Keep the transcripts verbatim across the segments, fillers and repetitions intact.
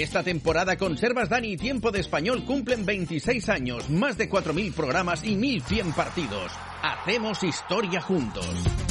Esta temporada Conservas Dani y Tiempo de Español cumplen veintiséis años, más de cuatro mil programas y mil cien partidos. Hacemos historia juntos.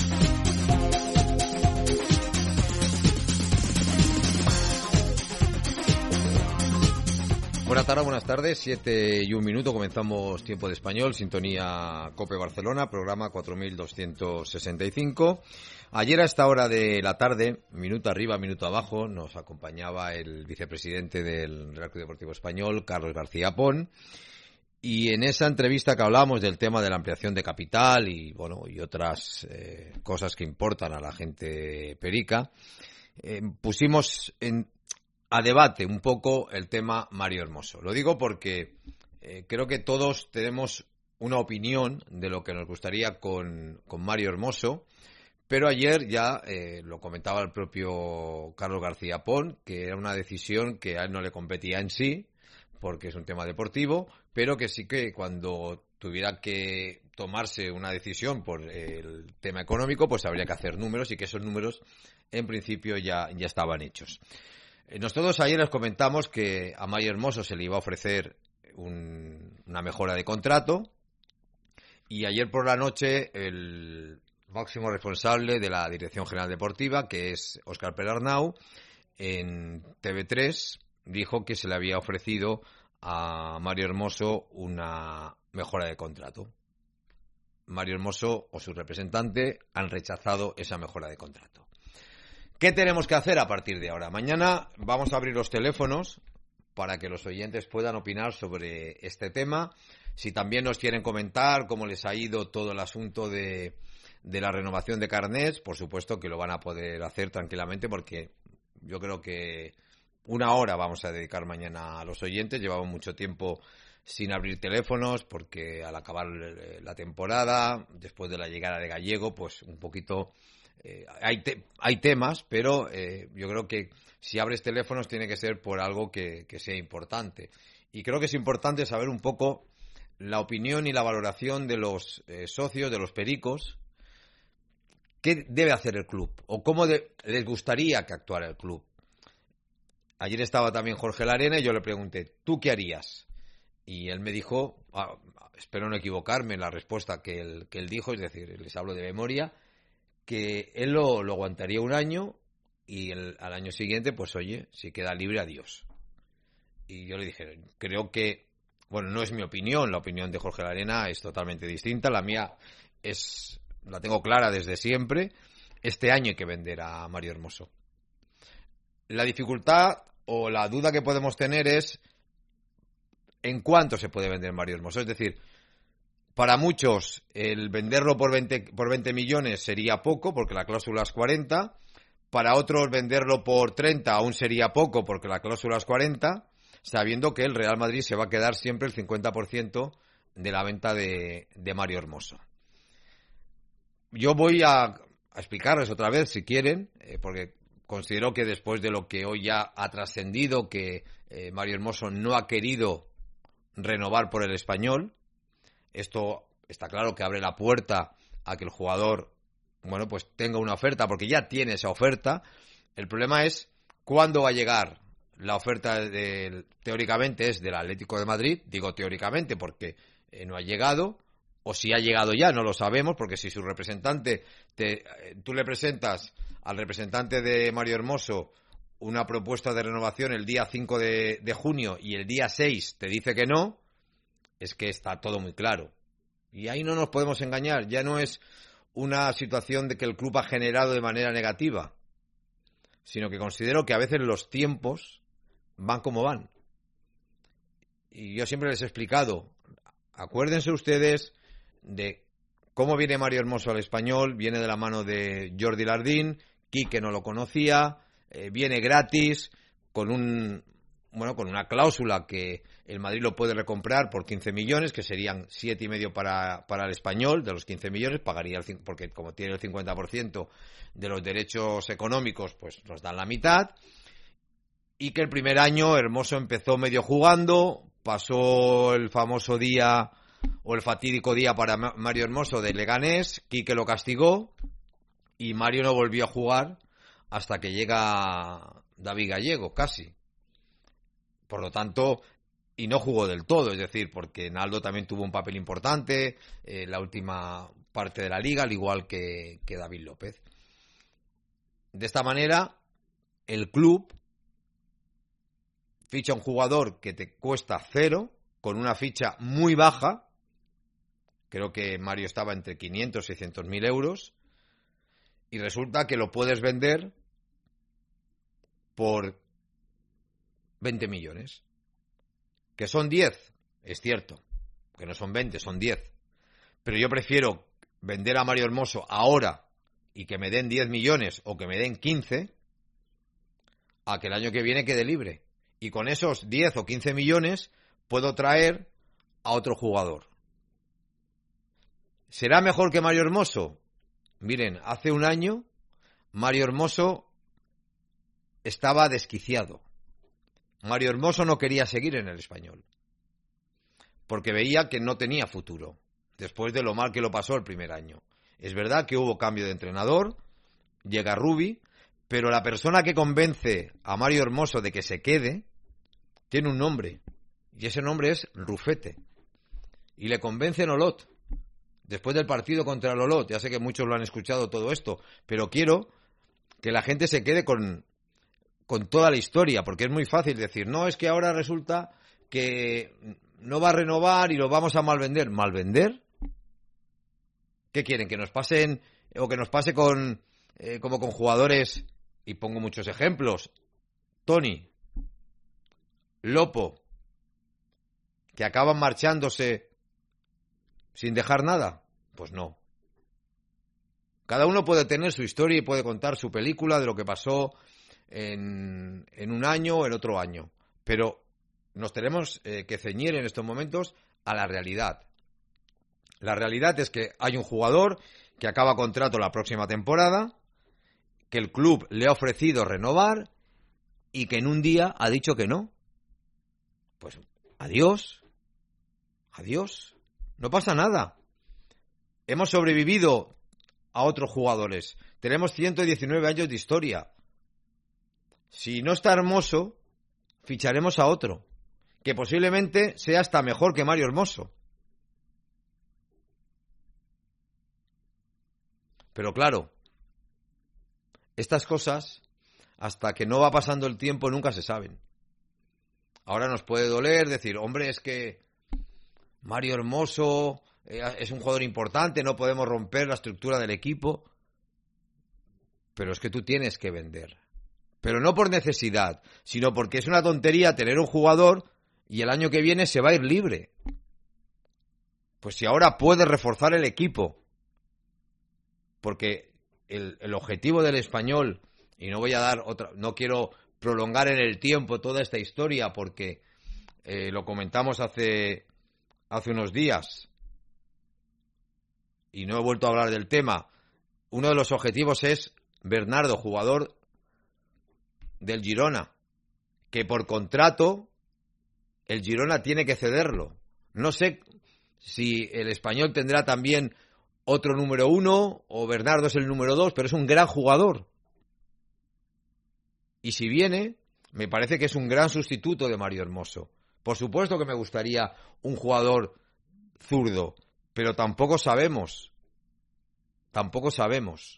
Buenas tardes, buenas tardes, siete y un minuto, comenzamos Tiempo de Español, sintonía COPE Barcelona, programa cuatro mil doscientos sesenta y cinco. Ayer a esta hora de la tarde, minuto arriba, minuto abajo, nos acompañaba el vicepresidente del Real Club Deportivo Español, Carlos García Pon, y en esa entrevista que hablábamos del tema de la ampliación de capital y bueno y otras eh, cosas que importan a la gente perica, eh, pusimos en a debate un poco el tema Mario Hermoso. Lo digo porque eh, creo que todos tenemos una opinión de lo que nos gustaría con, con Mario Hermoso, pero ayer ya eh, lo comentaba el propio Carlos García Pon, que era una decisión que a él no le competía en sí, porque es un tema deportivo, pero que sí que cuando tuviera que tomarse una decisión por el tema económico, pues habría que hacer números y que esos números en principio ya, ya estaban hechos. Nosotros ayer les comentamos que a Mario Hermoso se le iba a ofrecer un, una mejora de contrato y ayer por la noche el máximo responsable de la Dirección General Deportiva, que es Óscar Perarnau, en T V tres dijo que se le había ofrecido a Mario Hermoso una mejora de contrato. Mario Hermoso o su representante han rechazado esa mejora de contrato. ¿Qué tenemos que hacer a partir de ahora? Mañana vamos a abrir los teléfonos para que los oyentes puedan opinar sobre este tema. Si también nos quieren comentar cómo les ha ido todo el asunto de, de la renovación de carnets, por supuesto que lo van a poder hacer tranquilamente porque yo creo que una hora vamos a dedicar mañana a los oyentes. Llevamos mucho tiempo sin abrir teléfonos porque al acabar la temporada, después de la llegada de Gallego, pues un poquito... Eh, hay, te- hay temas, pero eh, yo creo que si abres teléfonos tiene que ser por algo que, que sea importante. Y creo que es importante saber un poco la opinión y la valoración de los eh, socios, de los pericos. ¿Qué debe hacer el club? ¿O cómo de- les gustaría que actuara el club? Ayer estaba también Jorge Larena y yo le pregunté, ¿tú qué harías? Y él me dijo, ah, espero no equivocarme en la respuesta que él, que él dijo, es decir, les hablo de memoria, que él lo, lo aguantaría un año y el, al año siguiente, pues oye, si queda libre, adiós. Y yo le dije, creo que, bueno, no es mi opinión, la opinión de Jorge Larena es totalmente distinta, la mía es, la tengo clara desde siempre, este año hay que vender a Mario Hermoso. La dificultad o la duda que podemos tener es en cuánto se puede vender Mario Hermoso, es decir, para muchos, el venderlo por veinte, por veinte millones sería poco, porque la cláusula es cuarenta. Para otros, venderlo por treinta aún sería poco, porque la cláusula es cuarenta, sabiendo que el Real Madrid se va a quedar siempre el cincuenta por ciento de la venta de, de Mario Hermoso. Yo voy a, a explicarles otra vez, si quieren, eh, porque considero que después de lo que hoy ya ha trascendido, que eh, Mario Hermoso no ha querido renovar por el Español. Esto está claro que abre la puerta a que el jugador, bueno, pues tenga una oferta, porque ya tiene esa oferta. El problema es cuándo va a llegar la oferta, de, teóricamente es del Atlético de Madrid, digo teóricamente porque eh, no ha llegado, o si ha llegado ya, no lo sabemos, porque si su representante, te, tú le presentas al representante de Mario Hermoso una propuesta de renovación el día cinco de, de junio y el día seis te dice que no, es que está todo muy claro. Y ahí no nos podemos engañar. Ya no es una situación de que el club ha generado de manera negativa, sino que considero que a veces los tiempos van como van. Y yo siempre les he explicado, acuérdense ustedes de cómo viene Mario Hermoso al Español. Viene de la mano de Jordi Lardín, Quique no lo conocía, eh, viene gratis, con un... bueno, con una cláusula que el Madrid lo puede recomprar por quince millones, que serían siete y medio para, para el Español. De los quince millones pagaría el, porque como tiene el cincuenta por ciento de los derechos económicos, pues nos dan la mitad. Y que el primer año Hermoso empezó medio jugando, pasó el famoso día o el fatídico día para Mario Hermoso de Leganés, Quique lo castigó y Mario no volvió a jugar hasta que llega David Gallego, casi. Por lo tanto, y no jugó del todo, es decir, porque Naldo también tuvo un papel importante en la última parte de la liga, al igual que, que David López. De esta manera, el club ficha un jugador que te cuesta cero, con una ficha muy baja. Creo que Mario estaba entre quinientos y seiscientos mil euros. Y resulta que lo puedes vender por veinte millones. Que son diez, es cierto. Que no son veinte, son diez. Pero yo prefiero vender a Mario Hermoso ahora y que me den diez millones o que me den quince, a que el año que viene quede libre. Y con esos diez o quince millones puedo traer a otro jugador. ¿Será mejor que Mario Hermoso? Miren, hace un año Mario Hermoso estaba desquiciado. Mario Hermoso no quería seguir en el Español, porque veía que no tenía futuro, después de lo mal que lo pasó el primer año. Es verdad que hubo cambio de entrenador, llega Rubi, pero la persona que convence a Mario Hermoso de que se quede tiene un nombre, y ese nombre es Rufete. Y le convence en Olot, después del partido contra el Olot. Ya sé que muchos lo han escuchado todo esto, pero quiero que la gente se quede con, con toda la historia, porque es muy fácil decir, no, es que ahora resulta que no va a renovar y lo vamos a malvender. ¿Malvender? ¿Qué quieren? ¿Que nos pasen, o que nos pase con, eh, como con jugadores, y pongo muchos ejemplos, Tony, Lopo, que acaban marchándose sin dejar nada? Pues no. Cada uno puede tener su historia y puede contar su película de lo que pasó en, en un año o en otro año. Pero nos tenemos eh, que ceñir en estos momentos a la realidad. La realidad es que hay un jugador que acaba contrato la próxima temporada, que el club le ha ofrecido renovar y que en un día ha dicho que no. Pues adiós. Adiós. No pasa nada. Hemos sobrevivido a otros jugadores. Tenemos ciento diecinueve años de historia. Si no está Hermoso, ficharemos a otro, que posiblemente sea hasta mejor que Mario Hermoso. Pero claro, estas cosas, hasta que no va pasando el tiempo, nunca se saben. Ahora nos puede doler decir, hombre, es que Mario Hermoso es un jugador importante, no podemos romper la estructura del equipo. Pero es que tú tienes que vender. Pero no por necesidad, sino porque es una tontería tener un jugador y el año que viene se va a ir libre. Pues si ahora puedes reforzar el equipo, porque el, el objetivo del Español, y no voy a dar otra, no quiero prolongar en el tiempo toda esta historia porque eh, lo comentamos hace, hace unos días y no he vuelto a hablar del tema. Uno de los objetivos es Bernardo, jugador del Girona, que por contrato el Girona tiene que cederlo. No sé si el Español tendrá también otro número uno o Bernardo es el número dos, pero es un gran jugador. Y si viene, me parece que es un gran sustituto de Mario Hermoso. Por supuesto que me gustaría un jugador zurdo, pero tampoco sabemos, tampoco sabemos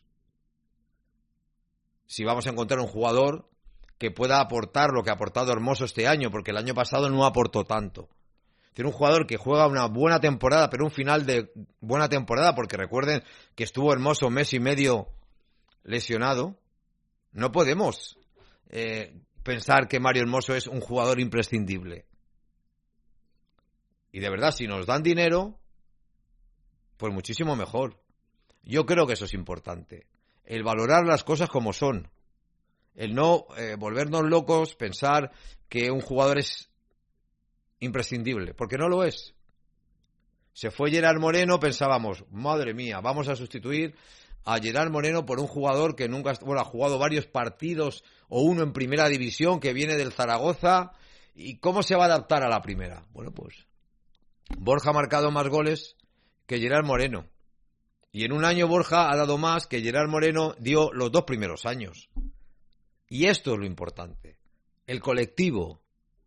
si vamos a encontrar un jugador que pueda aportar lo que ha aportado Hermoso este año, porque el año pasado no aportó tanto. Tiene un jugador que juega una buena temporada, pero un final de buena temporada, porque recuerden que estuvo Hermoso un mes y medio lesionado. No podemos eh, pensar que Mario Hermoso es un jugador imprescindible. Y de verdad, si nos dan dinero, pues muchísimo mejor. Yo creo que eso es importante. El valorar las cosas como son. El no eh, volvernos locos, pensar que un jugador es imprescindible, porque no lo es. Se fue Gerard Moreno, pensábamos, madre mía, vamos a sustituir a Gerard Moreno por un jugador que nunca, bueno, ha jugado varios partidos o uno en primera división, que viene del Zaragoza, ¿y cómo se va a adaptar a la primera? Bueno, pues Borja ha marcado más goles que Gerard Moreno, y en un año Borja ha dado más que Gerard Moreno dio los dos primeros años. Y esto es lo importante, el colectivo,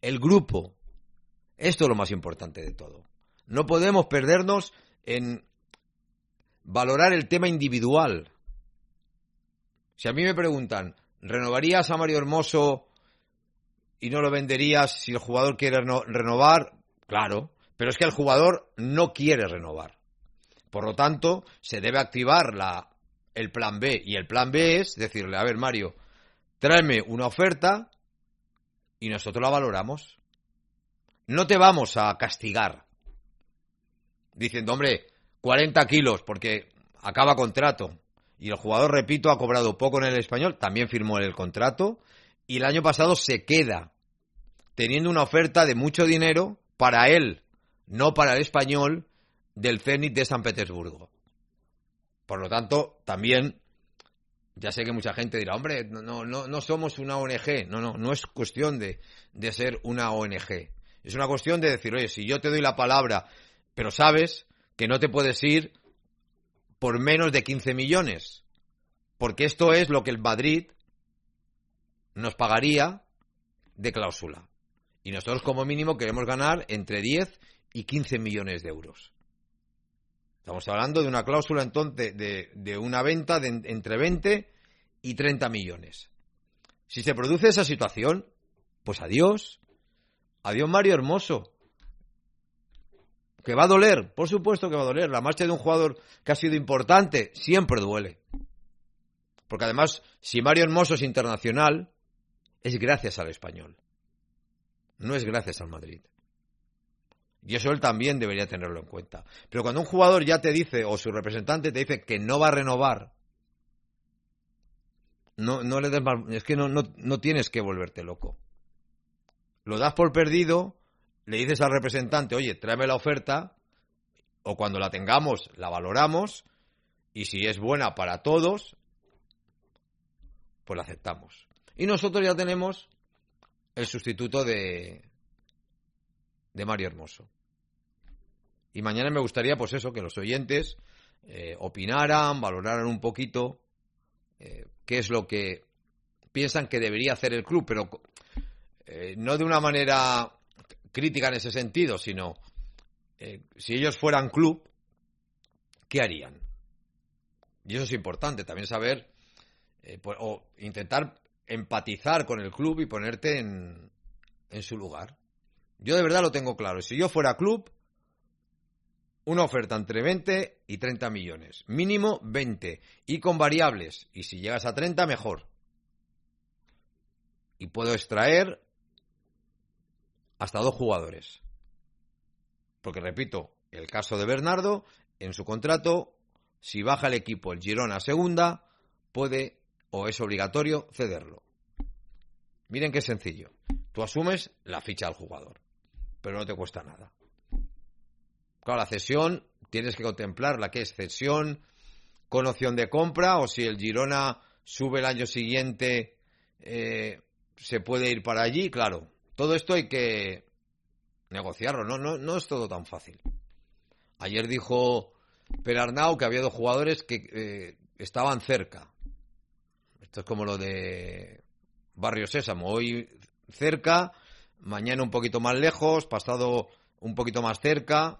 el grupo. Esto es lo más importante de todo. No podemos perdernos en valorar el tema individual. Si a mí me preguntan, ¿renovarías a Mario Hermoso y no lo venderías si el jugador quiere reno- renovar? Claro, pero es que el jugador no quiere renovar. Por lo tanto, se debe activar la, el plan B. Y el plan B es decirle, a ver, Mario, tráeme una oferta y nosotros la valoramos. No te vamos a castigar diciendo, hombre, cuarenta kilos porque acaba contrato. Y el jugador, repito, ha cobrado poco en el Español, también firmó el contrato y el año pasado se queda teniendo una oferta de mucho dinero para él, no para el Español, del Zenit de San Petersburgo. Por lo tanto, también, ya sé que mucha gente dirá, hombre, no, no, no somos una O N G. No, no, no es cuestión de, de ser una O N G. Es una cuestión de decir, oye, si yo te doy la palabra, pero sabes que no te puedes ir por menos de quince millones. Porque esto es lo que el Madrid nos pagaría de cláusula. Y nosotros como mínimo queremos ganar entre diez y quince millones de euros. Estamos hablando de una cláusula entonces de, de una venta de entre veinte y treinta millones. Si se produce esa situación, pues adiós. Adiós Mario Hermoso. ¿Que va a doler? Por supuesto que va a doler. La marcha de un jugador que ha sido importante siempre duele. Porque además, si Mario Hermoso es internacional, es gracias al Español. No es gracias al Madrid. Y eso él también debería tenerlo en cuenta. Pero cuando un jugador ya te dice, o su representante te dice que no va a renovar, no, no le des más, es que no, no, no tienes que volverte loco. Lo das por perdido, le dices al representante, oye, tráeme la oferta, o cuando la tengamos, la valoramos, y si es buena para todos, pues la aceptamos. Y nosotros ya tenemos el sustituto de, de Mario Hermoso. Y mañana me gustaría, pues eso, que los oyentes eh, opinaran, valoraran un poquito eh, qué es lo que piensan que debería hacer el club, pero eh, no de una manera crítica en ese sentido, sino eh, si ellos fueran club, ¿qué harían? Y eso es importante, también saber eh, pues, o intentar empatizar con el club y ponerte en, en su lugar. Yo de verdad lo tengo claro. Si yo fuera club, una oferta entre veinte y treinta millones. Mínimo veinte. Y con variables. Y si llegas a treinta, mejor. Y puedo extraer hasta dos jugadores. Porque, repito, el caso de Bernardo, en su contrato, si baja el equipo el Girona a segunda, puede o es obligatorio cederlo. Miren qué sencillo. Tú asumes la ficha al jugador, pero no te cuesta nada. Claro, la cesión tienes que contemplarla, que es cesión con opción de compra, o si el Girona sube el año siguiente, eh, se puede ir para allí. Claro, todo esto hay que negociarlo, no, no, no es todo tan fácil. Ayer dijo Perarnau que había dos jugadores que eh, estaban cerca. Esto es como lo de Barrio Sésamo, hoy cerca, mañana un poquito más lejos, pasado un poquito más cerca.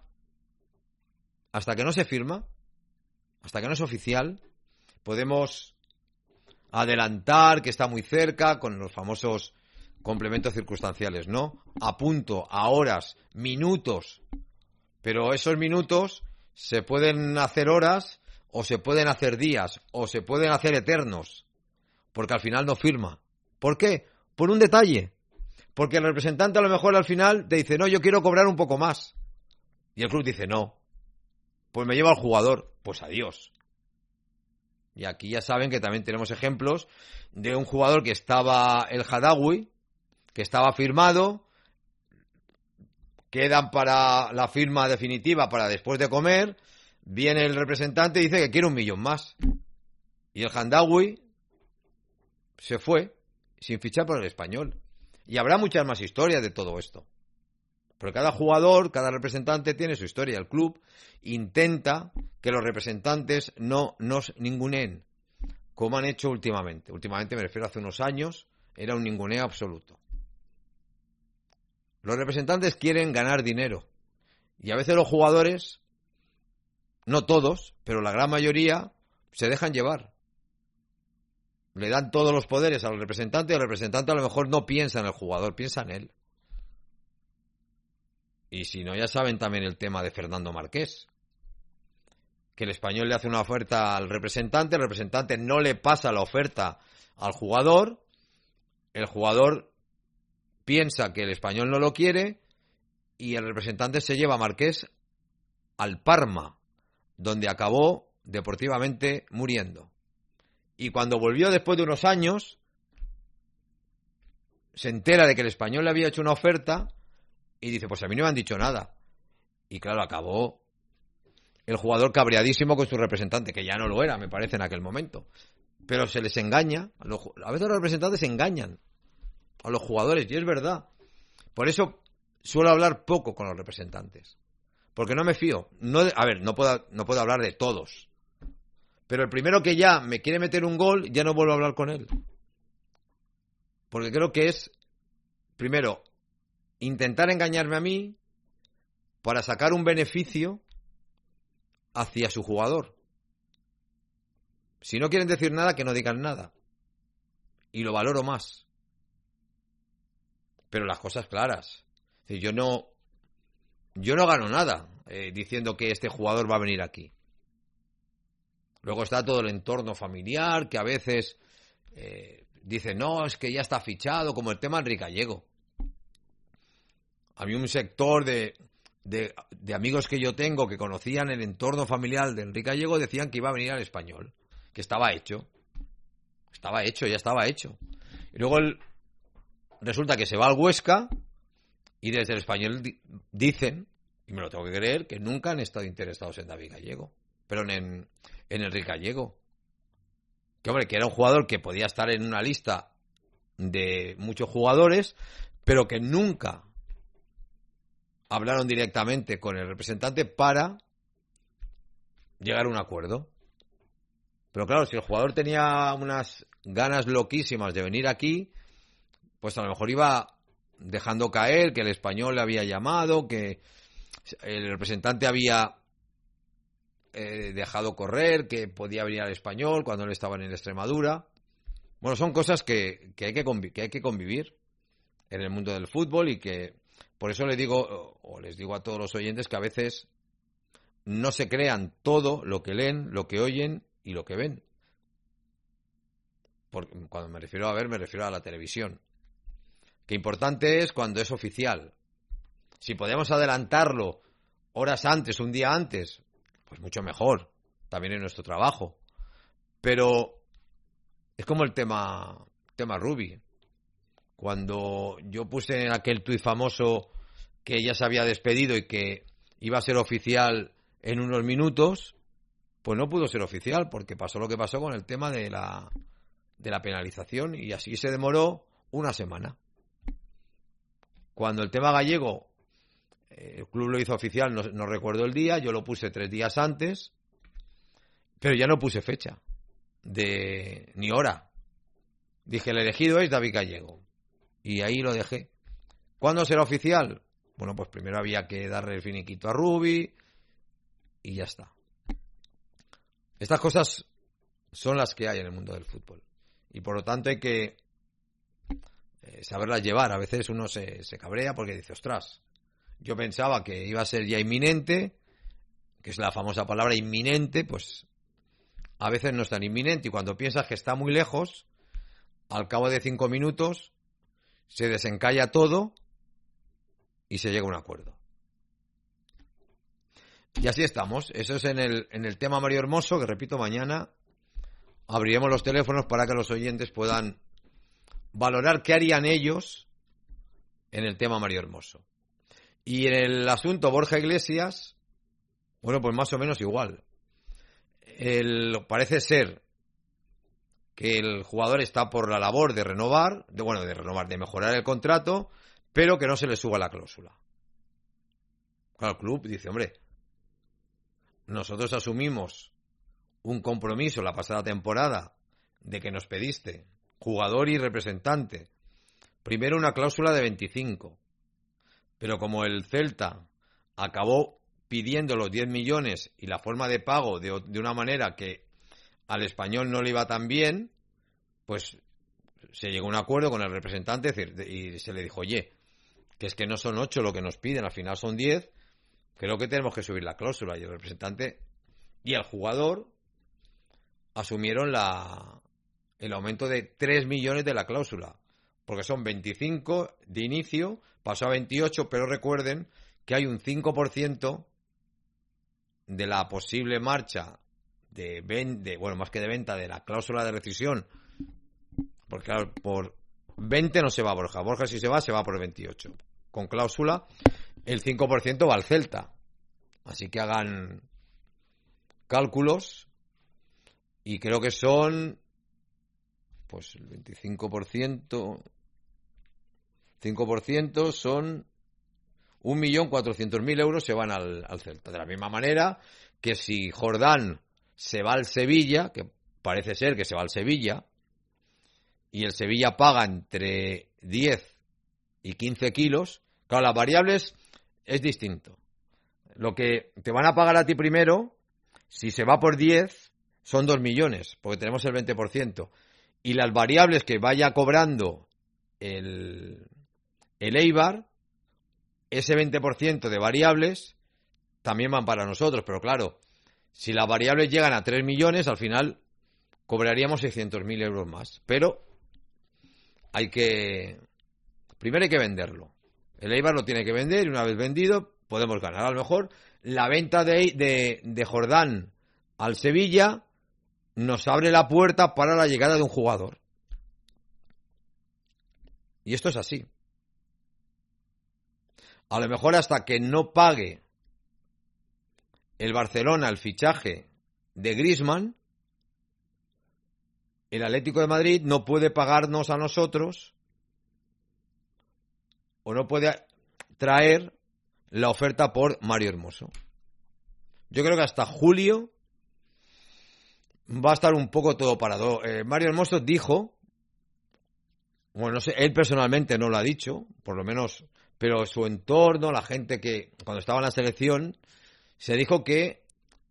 Hasta que no se firma, hasta que no es oficial, podemos adelantar que está muy cerca con los famosos complementos circunstanciales, ¿no? A punto, a horas, minutos. Pero esos minutos se pueden hacer horas, o se pueden hacer días, o se pueden hacer eternos, porque al final no firma. ¿Por qué? Por un detalle. Porque el representante a lo mejor al final te dice, no, yo quiero cobrar un poco más. Y el club dice, no. Pues me lleva al jugador, pues adiós. Y aquí ya saben que también tenemos ejemplos de un jugador que estaba, el Hadaoui, que estaba firmado, quedan para la firma definitiva para después de comer, viene el representante y dice que quiere un millón más. Y el Hadaoui se fue sin fichar por el Español. Y habrá muchas más historias de todo esto. Porque cada jugador, cada representante tiene su historia. El club intenta que los representantes no nos ninguneen, como han hecho últimamente. Últimamente me refiero a hace unos años, era un ninguneo absoluto. Los representantes quieren ganar dinero. Y a veces los jugadores, no todos, pero la gran mayoría, se dejan llevar. Le dan todos los poderes al representante y el representante a lo mejor no piensa en el jugador, piensa en él. Y si no, ya saben también el tema de Fernando Marqués. Que el Español le hace una oferta al representante, el representante no le pasa la oferta al jugador, el jugador piensa que el Español no lo quiere y el representante se lleva a Marqués al Parma, donde acabó deportivamente muriendo. Y cuando volvió después de unos años, se entera de que el Español le había hecho una oferta y dice, pues a mí no me han dicho nada. Y claro, acabó el jugador cabreadísimo con su representante, que ya no lo era, me parece, en aquel momento. Pero se les engaña, a veces los representantes engañan a los jugadores, y es verdad. Por eso suelo hablar poco con los representantes, porque no me fío. No de, a ver, no puedo, no puedo hablar de todos, pero el primero que ya me quiere meter un gol, ya no vuelvo a hablar con él. Porque creo que es, primero, intentar engañarme a mí para sacar un beneficio hacia su jugador. Si no quieren decir nada, que no digan nada. Y lo valoro más. Pero las cosas claras. Es decir, yo no, yo no gano nada eh, diciendo que este jugador va a venir aquí. Luego está todo el entorno familiar, que a veces eh, dice, no, es que ya está fichado, como el tema Enrique Gallego. A mí un sector de, de, de amigos que yo tengo que conocían el entorno familiar de Enrique Gallego decían que iba a venir al Español, que estaba hecho. Estaba hecho, ya estaba hecho. Y luego el, resulta que se va al Huesca y desde el Español di, dicen, y me lo tengo que creer, que nunca han estado interesados en David Gallego, pero en, en Enrique Gallego. Que hombre, que era un jugador que podía estar en una lista de muchos jugadores, pero que nunca hablaron directamente con el representante para llegar a un acuerdo. Pero claro, si el jugador tenía unas ganas loquísimas de venir aquí, pues a lo mejor iba dejando caer que el Español le había llamado, que el representante había eh, dejado correr, que podía venir al Español cuando él estaba en el Extremadura. Bueno, son cosas que, que, hay que, convi- que hay que convivir en el mundo del fútbol y que por eso les digo, o les digo a todos los oyentes que a veces no se crean todo lo que leen, lo que oyen y lo que ven. Porque cuando me refiero a ver, me refiero a la televisión. Que importante es cuando es oficial. Si podemos adelantarlo horas antes, un día antes, pues mucho mejor. También es nuestro trabajo. Pero es como el tema, tema Rubi. Cuando yo puse en aquel tuit famoso que ya se había despedido y que iba a ser oficial en unos minutos, pues no pudo ser oficial porque pasó lo que pasó con el tema de la, de la penalización y así se demoró una semana. Cuando el tema Gallego, el club lo hizo oficial, no, no recuerdo el día, yo lo puse tres días antes, pero ya no puse fecha de ni hora. Dije, el elegido es David Gallego. Y ahí lo dejé. ¿Cuándo será oficial? Bueno, pues primero había que darle el finiquito a Rubi y ya está. Estas cosas son las que hay en el mundo del fútbol. Y por lo tanto hay que eh, saberlas llevar. A veces uno se, se cabrea porque dice, ostras, yo pensaba que iba a ser ya inminente, que es la famosa palabra inminente, pues a veces no es tan inminente. Y cuando piensas que está muy lejos, al cabo de cinco minutos se desencalla todo y se llega a un acuerdo. Y así estamos. Eso es en el, en el tema Mario Hermoso, que repito, mañana abriremos los teléfonos para que los oyentes puedan valorar qué harían ellos en el tema Mario Hermoso. Y en el asunto Borja Iglesias, bueno, pues más o menos igual. El, parece ser que el jugador está por la labor de renovar, de bueno, de renovar, de mejorar el contrato, pero que no se le suba la cláusula. Claro, el club dice, hombre, nosotros asumimos un compromiso la pasada temporada de que nos pediste jugador y representante. Primero una cláusula de veinticinco. pero como el Celta acabó pidiendo los diez millones y la forma de pago de, de una manera que al Español no le iba tan bien, pues se llegó a un acuerdo con el representante y se le dijo, oye, que es que no son ocho lo que nos piden, al final son diez, creo que tenemos que subir la cláusula. Y el representante y el jugador asumieron la, el aumento de tres millones de la cláusula, porque son veinticinco de inicio, pasó a veintiocho, pero recuerden que hay un cinco por ciento de la posible marcha de, ven, de bueno, más que de venta, de la cláusula de rescisión, porque claro, por veinte no se va Borja, Borja si se va, se va por veintiocho, con cláusula, el cinco por ciento va al Celta, así que hagan cálculos, y creo que son, pues el veinticinco por ciento, cinco por ciento son un millón cuatrocientos mil euros se van al, al Celta. De la misma manera que si Jordán se va al Sevilla, que parece ser que se va al Sevilla, y el Sevilla paga entre diez y quince kilos, claro, las variables es distinto. Lo que te van a pagar a ti primero, si se va por diez, son dos millones, porque tenemos el veinte por ciento. Y las variables que vaya cobrando el, el Eibar, ese veinte por ciento de variables también van para nosotros. Pero claro, si las variables llegan a tres millones, al final cobraríamos seiscientos mil euros más. Pero hay que... Primero hay que venderlo. El Eibar lo tiene que vender y una vez vendido podemos ganar. A lo mejor la venta de, de, de Jordán al Sevilla nos abre la puerta para la llegada de un jugador. Y esto es así. A lo mejor hasta que no pague el Barcelona el fichaje de Griezmann, el Atlético de Madrid no puede pagarnos a nosotros o no puede traer la oferta por Mario Hermoso. Yo creo que hasta julio va a estar un poco todo parado. Eh, Mario Hermoso dijo, bueno, no sé, él personalmente no lo ha dicho, por lo menos, pero su entorno, la gente que cuando estaba en la selección, se dijo que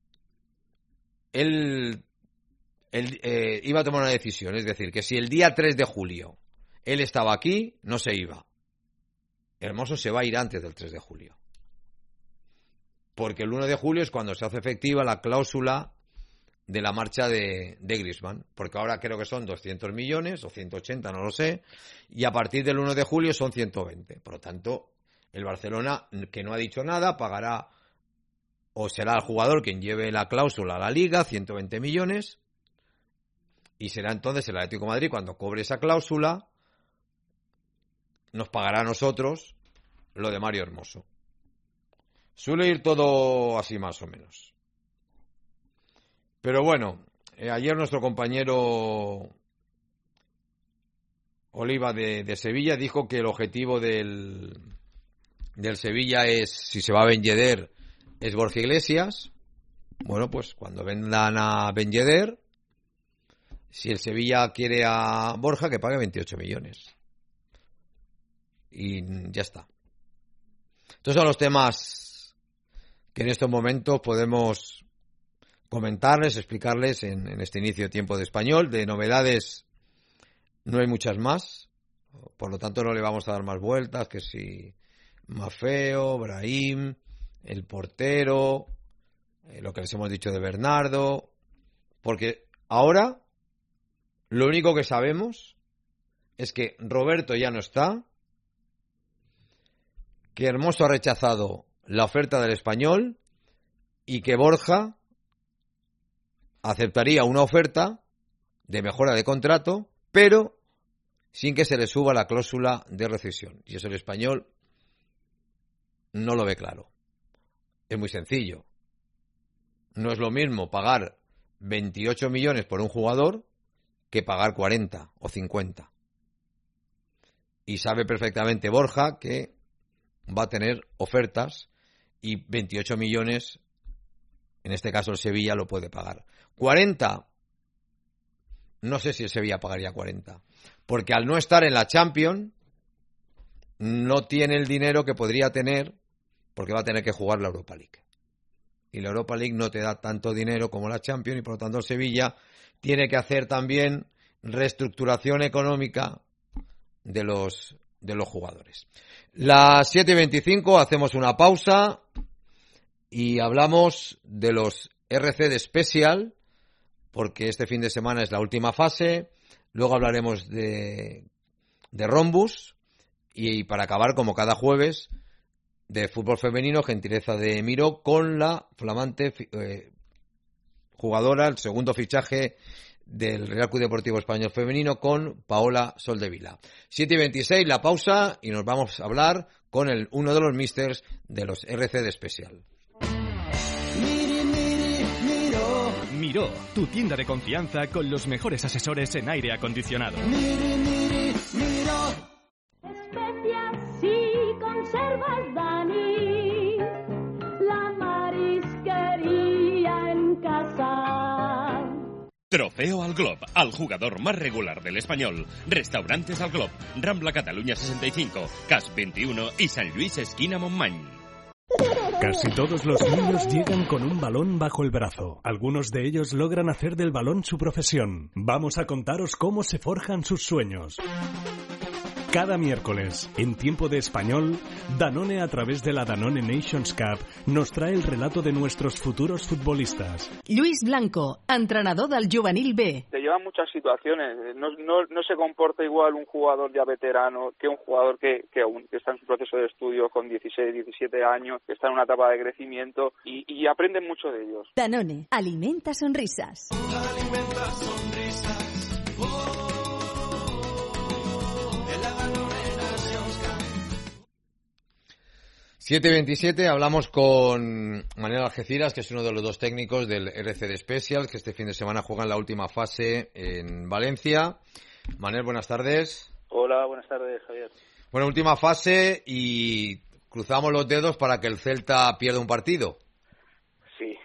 él, él eh, iba a tomar una decisión, es decir, que si el día tres de julio él estaba aquí, no se iba. Hermoso se va a ir antes del tres de julio. Porque el uno de julio es cuando se hace efectiva la cláusula de la marcha de, de Griezmann, porque ahora creo que son doscientos millones o ciento ochenta, no lo sé, y a partir del uno de julio son ciento veinte. Por lo tanto, el Barcelona, que no ha dicho nada, pagará, o será el jugador quien lleve la cláusula a la Liga, ciento veinte millones, y será entonces el Atlético de Madrid, cuando cobre esa cláusula, nos pagará a nosotros lo de Mario Hermoso. Suele ir todo así más o menos. Pero bueno, eh, ayer nuestro compañero Oliva de, de Sevilla dijo que el objetivo del, del Sevilla es, si se va a Ben Yedder, es Borja Iglesias. Bueno, pues cuando vendan a Ben Yedder, si el Sevilla quiere a Borja, que pague veintiocho millones. Y ya está. Estos son los temas que en estos momentos podemos comentarles, explicarles en, en este inicio de Tiempo de Español. De novedades no hay muchas más, por lo tanto no le vamos a dar más vueltas, que si Maffeo, Brahim, el portero, eh, lo que les hemos dicho de Bernardo, porque ahora lo único que sabemos es que Roberto ya no está, que Hermoso ha rechazado la oferta del Español y que Borja aceptaría una oferta de mejora de contrato, pero sin que se le suba la cláusula de rescisión. Y eso el Español no lo ve claro. Es muy sencillo. No es lo mismo pagar veintiocho millones por un jugador que pagar cuarenta o cincuenta. Y sabe perfectamente Borja que va a tener ofertas y veintiocho millones, en este caso el Sevilla lo puede pagar. cuarenta, no sé si el Sevilla pagaría cuarenta, porque al no estar en la Champions no tiene el dinero que podría tener porque va a tener que jugar la Europa League. Y la Europa League no te da tanto dinero como la Champions y por lo tanto el Sevilla tiene que hacer también reestructuración económica de los, de los jugadores. Las siete y veinticinco hacemos una pausa y hablamos de los R C de Special, porque este fin de semana es la última fase. Luego hablaremos de, de Rhombus y para acabar, como cada jueves, de fútbol femenino, gentileza de Miro, con la flamante eh, jugadora, el segundo fichaje del Real Club Deportivo Español Femenino, con Paola Soldevila. siete y veintiséis, la pausa, y nos vamos a hablar con el, uno de los misters de los R C de Special. Miró, tu tienda de confianza con los mejores asesores en aire acondicionado. Miri, miri, Miró. Especias y conservas Dani, la marisquería en casa. Trofeo al Glob, al jugador más regular del Español. Restaurantes al Glob, Rambla Cataluña sesenta y cinco, Cas veintiuno y San Luis esquina Montmany. Casi todos los niños llegan con un balón bajo el brazo. Algunos de ellos logran hacer del balón su profesión. Vamos a contaros cómo se forjan sus sueños. Cada miércoles, en Tiempo de Español, Danone, a través de la Danone Nations Cup, nos trae el relato de nuestros futuros futbolistas. Lluís Blanco, entrenador del Juvenil B. Te llevan muchas situaciones. No, no, no se comporta igual un jugador ya veterano que un jugador que, que aún está en su proceso de estudio con dieciséis, diecisiete años, que está en una etapa de crecimiento y, y aprenden mucho de ellos. Danone, alimenta sonrisas. Alimenta sonrisas. Oh. siete veintisiete, hablamos con Manel Algeciras, que es uno de los dos técnicos del R C de Special, que este fin de semana juegan la última fase en Valencia. Manel, buenas tardes. Hola, buenas tardes, Javier. Bueno, última fase y cruzamos los dedos para que el Celta pierda un partido. Sí,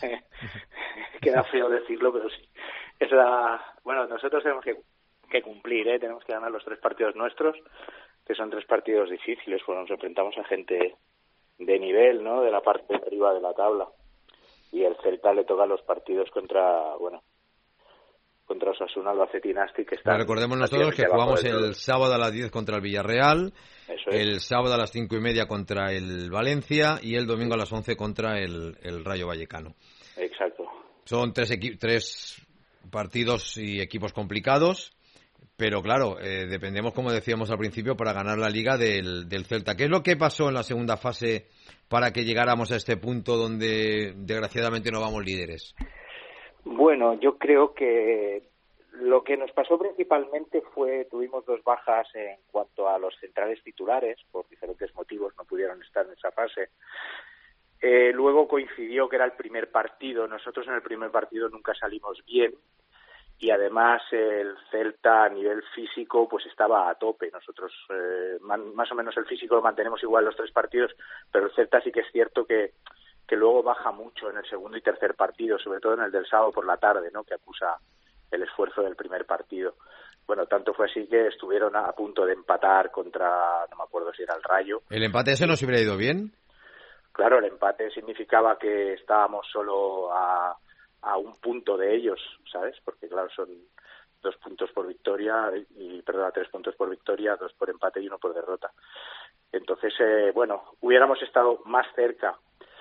queda feo decirlo, pero sí. Es la... Bueno, nosotros tenemos que, que cumplir, ¿eh? Tenemos que ganar los tres partidos nuestros, que son tres partidos difíciles, pues nos enfrentamos a gente de nivel, ¿no?, de la parte de arriba de la tabla. Y el Celta le toca los partidos contra, bueno, contra Osasuna, Albacete y Nasti, que están... Recordemos nosotros que jugamos el sábado a las diez contra el Villarreal, Eso es. el sábado a las cinco y media contra el Valencia y el domingo a las once contra el, el Rayo Vallecano. Exacto. Son tres, equi- tres partidos y equipos complicados, pero claro, eh, dependemos, como decíamos al principio, para ganar la Liga del, del Celta. ¿Qué es lo que pasó en la segunda fase para que llegáramos a este punto donde desgraciadamente no vamos líderes? Bueno, yo creo que lo que nos pasó principalmente fue, tuvimos dos bajas en cuanto a los centrales titulares, por diferentes motivos no pudieron estar en esa fase. Eh, luego coincidió que era el primer partido, nosotros en el primer partido nunca salimos bien, y además el Celta a nivel físico pues estaba a tope. Nosotros eh, man, más o menos el físico lo mantenemos igual los tres partidos, pero el Celta sí que es cierto que, que luego baja mucho en el segundo y tercer partido, sobre todo en el del sábado por la tarde, ¿no?, que acusa el esfuerzo del primer partido. Bueno, tanto fue así que estuvieron a punto de empatar contra, no me acuerdo si era el Rayo. ¿El empate ese nos hubiera ido bien? Claro, el empate significaba que estábamos solo a... a un punto de ellos, ¿sabes? Porque claro, son dos puntos por victoria y, perdona, tres puntos por victoria, dos por empate y uno por derrota. Entonces, eh, bueno, hubiéramos estado más cerca.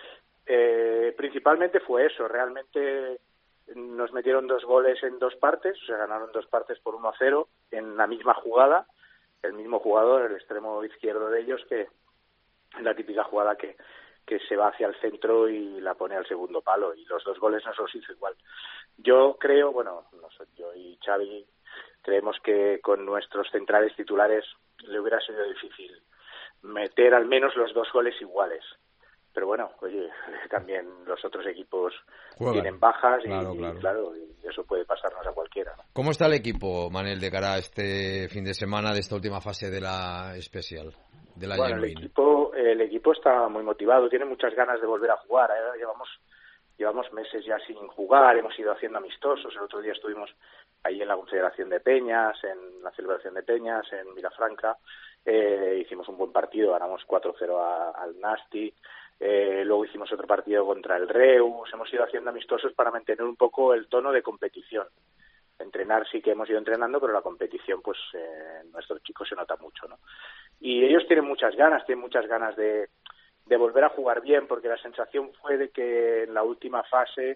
Eh, principalmente fue eso, realmente nos metieron dos goles en dos partes, o sea, ganaron dos partes por uno a cero en la misma jugada, el mismo jugador, el extremo izquierdo de ellos, que la típica jugada que que se va hacia el centro y la pone al segundo palo, y los dos goles nos los hizo igual. Yo creo, bueno, no sé, yo y Xavi creemos que con nuestros centrales titulares le hubiera sido difícil meter al menos los dos goles iguales. Pero bueno, oye, también los otros equipos Juegan. tienen bajas y claro, claro. y claro, y eso puede pasarnos a cualquiera, ¿no? ¿Cómo está el equipo, Manel, de cara a este fin de semana de esta última fase de la especial? De la bueno, el equipo, el equipo está muy motivado, tiene muchas ganas de volver a jugar, ¿eh? Llevamos llevamos meses ya sin jugar, hemos ido haciendo amistosos. El otro día estuvimos ahí en la Confederación de Peñas, en la celebración de Peñas, en Vilafranca. Eh, hicimos un buen partido, ganamos cuatro cero a, al Nasti. Eh, luego hicimos otro partido contra el Reus. Hemos ido haciendo amistosos para mantener un poco el tono de competición. Entrenar sí que hemos ido entrenando, pero la competición, pues, eh, nuestros chicos se nota mucho, ¿no? Y ellos tienen muchas ganas, tienen muchas ganas de, de volver a jugar bien, porque la sensación fue de que en la última fase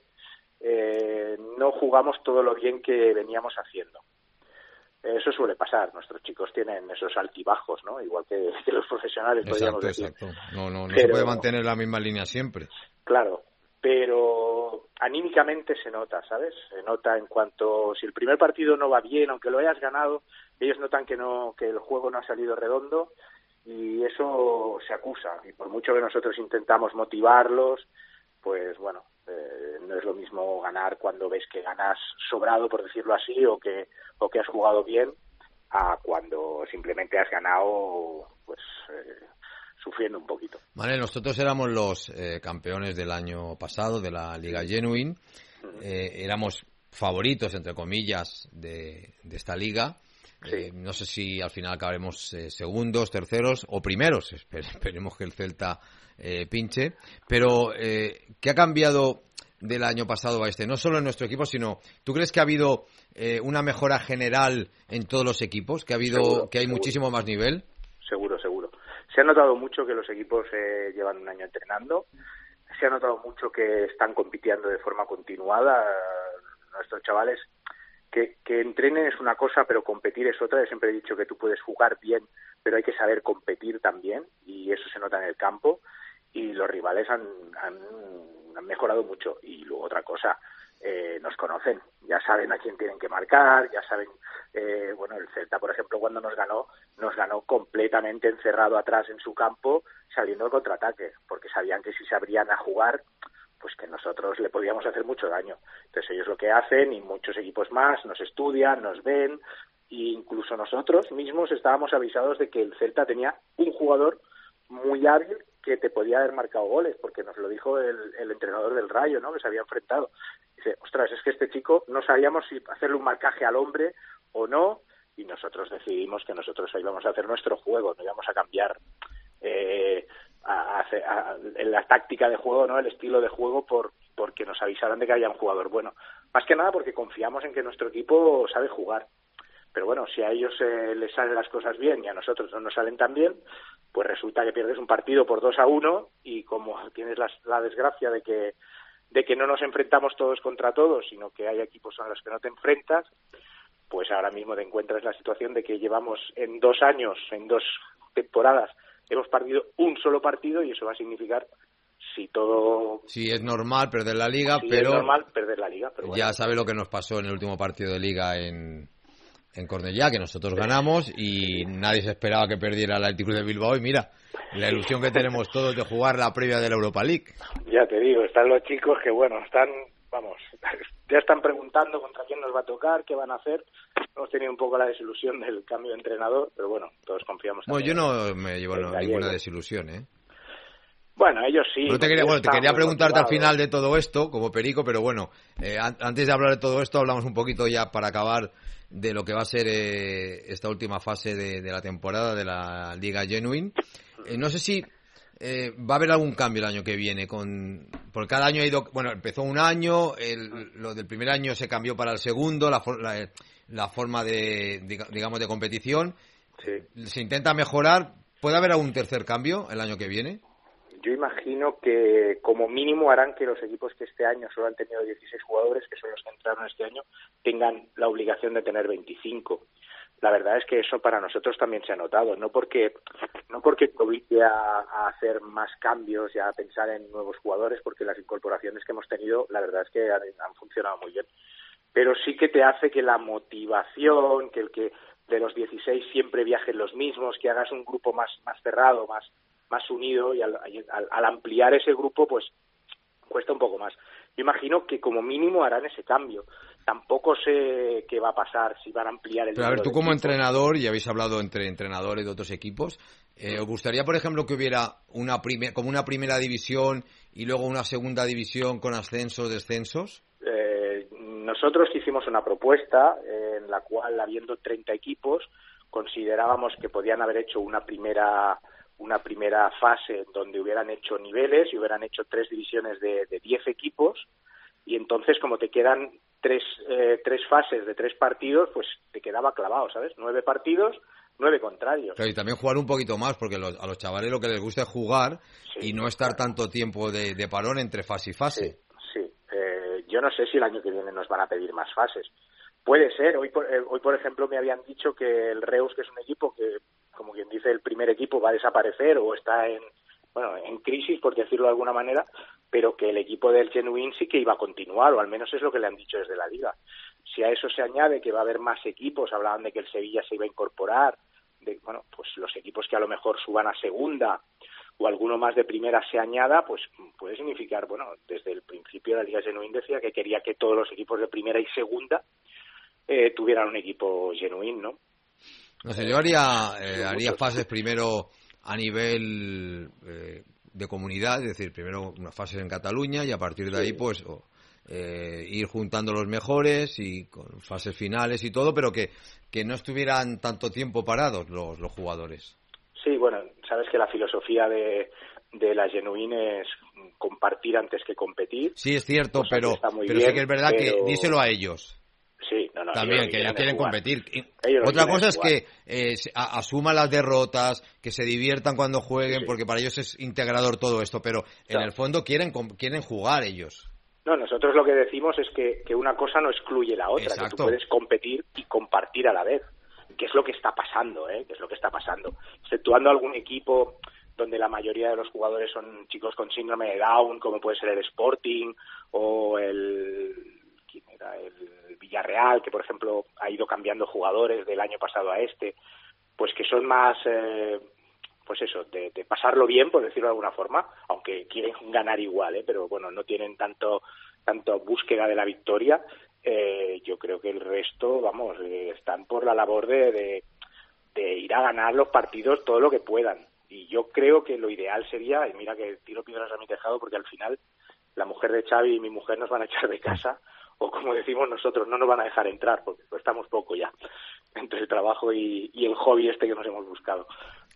eh, no jugamos todo lo bien que veníamos haciendo. Eso suele pasar, nuestros chicos tienen esos altibajos, ¿no? Igual que, que los profesionales, exacto, podríamos decir. Exacto, no, no, no pero, se puede mantener la misma línea siempre. Claro, pero anímicamente se nota, ¿sabes? Se nota en cuanto, si el primer partido no va bien, aunque lo hayas ganado, ellos notan que no, que el juego no ha salido redondo, y eso se acusa. Y por mucho que nosotros intentamos motivarlos, pues bueno, eh, no es lo mismo ganar cuando ves que ganas sobrado, por decirlo así, o que o que has jugado bien, a cuando simplemente has ganado, pues eh, sufriendo un poquito. Vale, nosotros éramos los eh, campeones del año pasado de la Liga Genuine. Uh-huh. eh, éramos favoritos, entre comillas, de, de esta liga. Sí. Eh, no sé si al final acabaremos eh, segundos, terceros o primeros. Esper- esperemos que el Celta eh, pinche. Pero, eh, ¿qué ha cambiado del año pasado a este? No solo en nuestro equipo, sino, ¿tú crees que ha habido eh, una mejora general en todos los equipos? ¿Que ha habido, seguro, que hay seguro. muchísimo más nivel? Seguro, seguro. Se ha notado mucho que los equipos eh, llevan un año entrenando. Se ha notado mucho que están compitiendo de forma continuada. Nuestros chavales, que, que entrenen es una cosa, pero competir es otra. Yo siempre he dicho que tú puedes jugar bien, pero hay que saber competir también, y eso se nota en el campo. Y los rivales han, han, han mejorado mucho. Y luego otra cosa, eh, nos conocen, ya saben a quién tienen que marcar, ya saben, eh, bueno, el Celta, por ejemplo, cuando nos ganó, nos ganó completamente encerrado atrás en su campo, saliendo al contraataque, porque sabían que si se abrían a jugar, pues que nosotros le podíamos hacer mucho daño. Entonces ellos lo que hacen, y muchos equipos más, nos estudian, nos ven, e incluso nosotros mismos estábamos avisados de que el Celta tenía un jugador muy hábil que te podía haber marcado goles, porque nos lo dijo el, el entrenador del Rayo, ¿no?, que se había enfrentado. Dice, ostras, es que este chico no sabíamos si hacerle un marcaje al hombre o no, y nosotros decidimos que nosotros íbamos a hacer nuestro juego, no íbamos a cambiar eh, a, a, a, en la táctica de juego, ¿no?, el estilo de juego, por porque nos avisaran de que había un jugador bueno. Más que nada porque confiamos en que nuestro equipo sabe jugar. Pero bueno, si a ellos eh, les salen las cosas bien y a nosotros no nos salen tan bien, pues resulta que pierdes un partido por dos a uno, y como tienes la, la desgracia de que de que no nos enfrentamos todos contra todos, sino que hay equipos a los que no te enfrentas, pues ahora mismo te encuentras en la situación de que llevamos en dos años, en dos temporadas, hemos perdido un solo partido, y eso va a significar, si todo... Sí, es normal perder la Liga, sí, pero... es normal perder la Liga, pero bueno. Ya sabe lo que nos pasó en el último partido de Liga en... en Cornellá, que nosotros ganamos, y nadie se esperaba que perdiera el Athletic Club de Bilbao, y mira, la ilusión que tenemos todos de jugar la previa de la Europa League. Ya te digo, están los chicos que, bueno, están, vamos, ya están preguntando contra quién nos va a tocar, qué van a hacer. Hemos tenido un poco la desilusión del cambio de entrenador, pero bueno, todos confiamos. Bueno, yo no me llevo no, ninguna desilusión, ¿eh. Bueno, ellos sí. Pero te quería, bueno, te quería preguntarte al final de todo esto, como perico, pero bueno, eh, antes de hablar de todo esto, hablamos un poquito ya para acabar de lo que va a ser eh, esta última fase de, de la temporada de la Liga Genuine. Eh, no sé si eh, va a haber algún cambio el año que viene, con porque cada año ha ido, bueno, empezó un año, el, lo del primer año se cambió para el segundo, la, la, la forma de, digamos, de competición. Sí. Se intenta mejorar. ¿Puede haber algún tercer cambio el año que viene? Yo imagino que como mínimo harán que los equipos que este año solo han tenido dieciséis jugadores, que son los que entraron este año, tengan la obligación de tener veinticinco. La verdad es que eso para nosotros también se ha notado, no porque no porque te obligue a, a hacer más cambios y a pensar en nuevos jugadores, porque las incorporaciones que hemos tenido, la verdad es que han, han funcionado muy bien. Pero sí que te hace que la motivación, que el que de los dieciséis siempre viajen los mismos, que hagas un grupo más, más cerrado, más más unido, y al, al, al ampliar ese grupo, pues cuesta un poco más. Yo imagino que como mínimo harán ese cambio. Tampoco sé qué va a pasar, si van a ampliar el... Pero a ver, tú como equipos. Entrenador, y habéis hablado entre entrenadores de otros equipos, eh, ¿os gustaría, por ejemplo, que hubiera una primer, como una primera división y luego una segunda división con ascensos, descensos? Eh, nosotros hicimos una propuesta eh, en la cual, habiendo treinta equipos, considerábamos que podían haber hecho una primera una primera fase donde hubieran hecho niveles y hubieran hecho tres divisiones de, de diez equipos, y entonces, como te quedan tres eh, tres fases de tres partidos, pues te quedaba clavado, ¿sabes? Nueve partidos, nueve contrarios. Claro, y también jugar un poquito más, porque los, a los chavales lo que les gusta es jugar, sí, y no estar claro. tanto tiempo de, de parón entre fase y fase. Sí, sí. Eh, yo no sé si el año que viene nos van a pedir más fases. Puede ser. Hoy por, eh, hoy, por ejemplo, me habían dicho que el Reus, que es un equipo que, como quien dice, el primer equipo va a desaparecer o está en, bueno, en crisis, por decirlo de alguna manera, pero que el equipo del Genuín sí que iba a continuar, o al menos es lo que le han dicho desde la Liga. Si a eso se añade que va a haber más equipos, hablaban de que el Sevilla se iba a incorporar, de, bueno, pues los equipos que a lo mejor suban a segunda o alguno más de primera se añada, pues puede significar, bueno, desde el principio la Liga Genuín decía que quería que todos los equipos de primera y segunda eh, tuvieran un equipo Genuín, ¿no? No sé, yo haría, eh, haría fases primero a nivel eh, de comunidad, es decir, primero unas fases en Cataluña y a partir de ahí, pues, oh, eh, ir juntando los mejores y con fases finales y todo, pero que, que no estuvieran tanto tiempo parados los, los jugadores. Sí, bueno, sabes que la filosofía de, de la Genuín es compartir antes que competir. Sí, es cierto, pues pero, pero bien, sí que es verdad pero... que díselo a ellos. Sí, no, no, también, ellos que ellos quieren jugar. competir. Ellos Otra cosa es jugar. que eh, a, asuman las derrotas, que se diviertan cuando jueguen, sí. porque para ellos es integrador todo esto, pero en no. el fondo quieren quieren jugar ellos. No, nosotros lo que decimos es que, que una cosa no excluye la otra, Exacto. que tú puedes competir y compartir a la vez, que es lo que está pasando, ¿eh? que es lo que está pasando. Exceptuando algún equipo donde la mayoría de los jugadores son chicos con síndrome de Down, como puede ser el Sporting o el... ¿quién era? El Villarreal, que por ejemplo ha ido cambiando jugadores del año pasado a este, pues que son más, eh, pues eso, de, de pasarlo bien, por decirlo de alguna forma, aunque quieren ganar igual, ¿eh? pero bueno, no tienen tanto tanto búsqueda de la victoria. Eh, yo creo que el resto, vamos, eh, están por la labor de, de, de ir a ganar los partidos todo lo que puedan. Y yo creo que lo ideal sería, y mira que tiro piedras a mi tejado, porque al final la mujer de Xavi y mi mujer nos van a echar de casa, o como decimos nosotros, no nos van a dejar entrar, porque estamos poco ya, entre el trabajo y, y el hobby este que nos hemos buscado.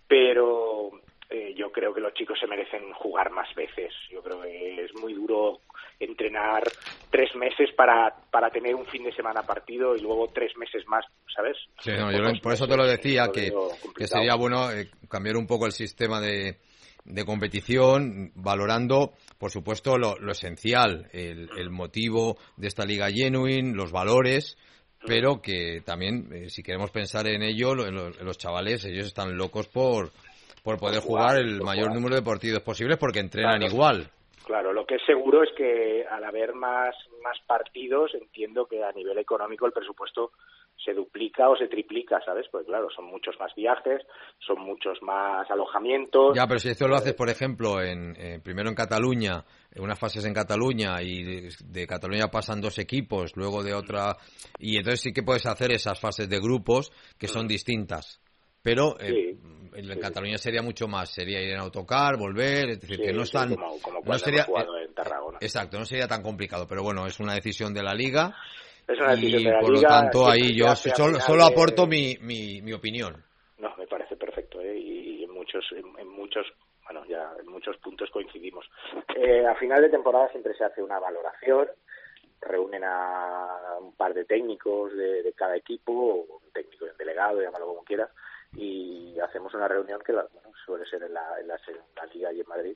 Pero eh, yo creo que los chicos se merecen jugar más veces. Yo creo que es muy duro entrenar tres meses para, para tener un fin de semana partido y luego tres meses más, ¿sabes? Sí, no, yo lo, por eso te lo decía, que, que sería bueno eh, cambiar un poco el sistema de... de competición, valorando, por supuesto, lo, lo esencial, el, el motivo de esta Liga Genuine, los valores, pero que también, eh, si queremos pensar en ello, en los, en los chavales, ellos están locos por, por poder jugar el mayor número de partidos posibles porque entrenan claro, igual. Claro, lo que es seguro es que al haber más, más partidos, entiendo que a nivel económico el presupuesto se duplica o se triplica, ¿sabes? Pues claro, son muchos más viajes, son muchos más alojamientos. Ya, pero si esto lo haces, por ejemplo, en eh, primero en Cataluña, en unas fases en Cataluña, y de, de Cataluña pasan dos equipos, luego de otra, y entonces sí que puedes hacer esas fases de grupos que son distintas. Pero eh, sí, en sí, Cataluña sería mucho más, sería ir en autocar, volver, es decir, sí, que no sí, están... como, como no sería, en Tarragona. Exacto, no sería tan complicado, pero bueno, es una decisión de la Liga. Es una decisión y de la por Liga, lo tanto ahí yo se solo, solo aporto mi, mi, mi opinión. No, me parece perfecto, ¿eh? y en muchos en, en muchos bueno ya en muchos puntos coincidimos. Eh, a final de temporada siempre se hace una valoración, reúnen a un par de técnicos de, de cada equipo, o un técnico y un delegado, llámalo como quieras, y hacemos una reunión que la, bueno, suele ser en la, en la, en la Liga y en Madrid,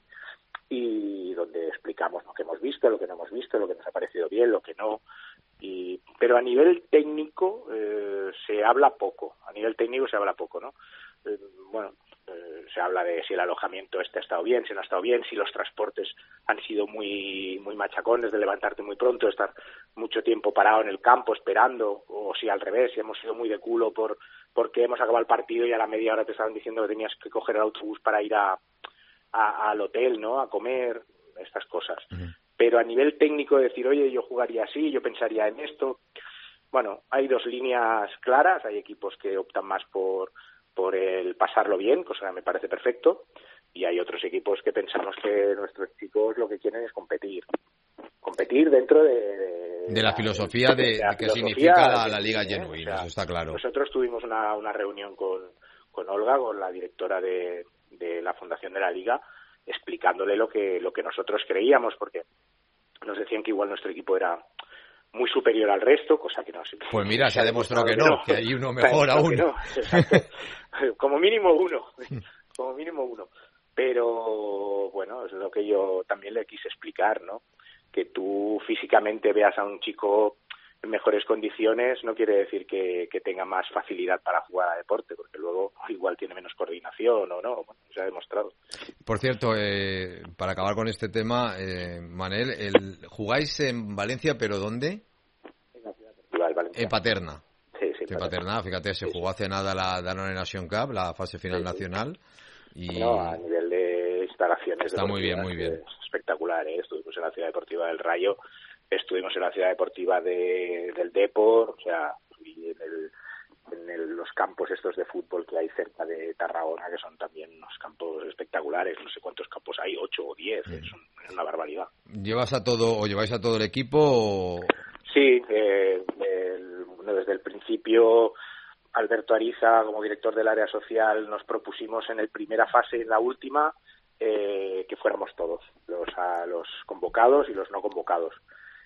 y donde explicamos lo que hemos visto, lo que no hemos visto, lo que nos ha parecido bien, lo que no. Y, pero a nivel técnico eh, se habla poco, a nivel técnico se habla poco, ¿no? Eh, bueno, eh, se habla de si el alojamiento este ha estado bien, si no ha estado bien, si los transportes han sido muy muy machacones, de levantarte muy pronto, estar mucho tiempo parado en el campo esperando, o si al revés, si hemos sido muy de culo por porque hemos acabado el partido y a la media hora te estaban diciendo que tenías que coger el autobús para ir a, a al hotel, ¿no? A comer, estas cosas. Uh-huh. Pero a nivel técnico decir, oye, yo jugaría así, yo pensaría en esto. Bueno, hay dos líneas claras. Hay equipos que optan más por por el pasarlo bien, cosa que me parece perfecto. y hay otros equipos que pensamos que nuestros chicos lo que quieren es competir. Competir dentro de... De, de la filosofía de, de, la de que filosofía significa la, la Liga Genuina, o sea, eso está claro. Nosotros tuvimos una, una reunión con, con Olga, con la directora de, de la Fundación de la Liga, explicándole lo que, lo que nosotros creíamos, porque nos decían que igual nuestro equipo era muy superior al resto, cosa que no. Pues mira, se ha demostrado que no, que hay uno mejor aún. No, como mínimo uno, como mínimo uno. Pero bueno, es lo que yo también le quise explicar, ¿no? Que tú físicamente veas a un chico en mejores condiciones no quiere decir que, que tenga más facilidad para jugar a deporte, porque luego igual tiene menos coordinación o no, bueno, se ha demostrado. Por cierto, eh, para acabar con este tema, eh, Manel, el, ¿jugáis en Valencia, pero dónde? En la ciudad deportiva de Valencia. En Paterna. Sí, sí. En Paterna, fíjate, se sí, jugó hace nada la Danone Nation Cup, la fase final sí, nacional. Y... No, a nivel de instalaciones está muy bien, muy bien. Es espectacular, ¿eh? Estuvimos en la ciudad deportiva del Rayo, estuvimos en la ciudad deportiva de, del Depor, o sea, y en, el, en el, los campos estos de fútbol que hay cerca de Tarragona, que son también unos campos espectaculares, no sé cuántos campos hay, ocho o diez, sí. es, un, es una barbaridad. ¿Llevas a todo o lleváis a todo el equipo? O... Sí, eh, el, bueno, desde el principio Alberto Ariza, como director del área social, nos propusimos en la primera fase y en la última eh, que fuéramos todos, los, a, los convocados y los no convocados.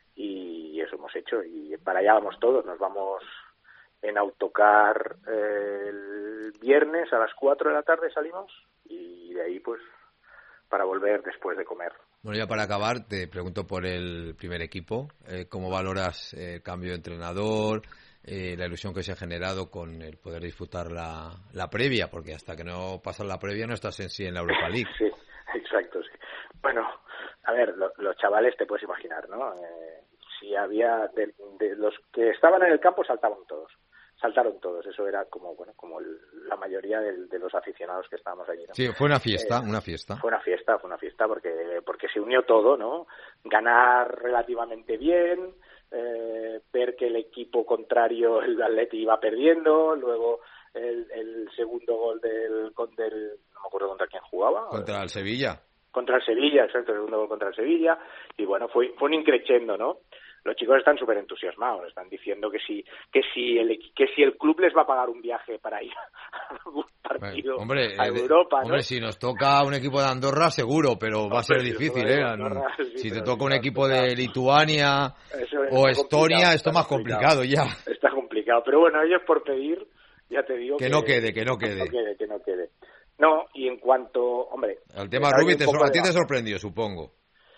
Y eso hemos hecho. Y para allá vamos todos. Nos vamos en autocar eh, el viernes a las cuatro de la tarde salimos y de ahí pues para volver después de comer. Bueno, ya para acabar, te pregunto por el primer equipo. Eh, ¿Cómo valoras el cambio de entrenador? Eh, la ilusión que se ha generado con el poder disputar la, la previa, porque hasta que no pasas la previa no estás en sí en la Europa League. Sí, exacto, sí. Bueno, a ver, lo, los chavales te puedes imaginar, ¿no? Eh, si había, de, de los que estaban en el campo saltaban todos, saltaron todos, eso era como, bueno, como el, la mayoría de, de los aficionados que estábamos allí, ¿no? Sí, fue una fiesta, eh, una fiesta. Fue una fiesta, fue una fiesta porque, porque se unió todo, ¿no? Ganar relativamente bien, Eh, ver que el equipo contrario, el Atleti, iba perdiendo, luego el, el segundo gol del, del, no me acuerdo contra quién jugaba. Contra el Sevilla. Contra el Sevilla, exacto, el segundo gol contra el Sevilla, y bueno, fue, fue un increchendo, ¿no? Los chicos están súper entusiasmados, están diciendo que si, que si el que si el club les va a pagar un viaje para ir a algún partido bueno, hombre, a Europa, eh, ¿no? Hombre, si nos toca un equipo de Andorra, seguro, pero hombre, va a ser difícil, ¿eh? Andorra, sí, si te toca un equipo de Lituania o Estonia, esto es más complicado, complicado ya. Está complicado, pero bueno, ellos por pedir, ya te digo que, que no quede, que no quede. Que no quede, que no quede. No, y en cuanto, hombre... El tema Rubi, te, a ti te sorprendió, supongo.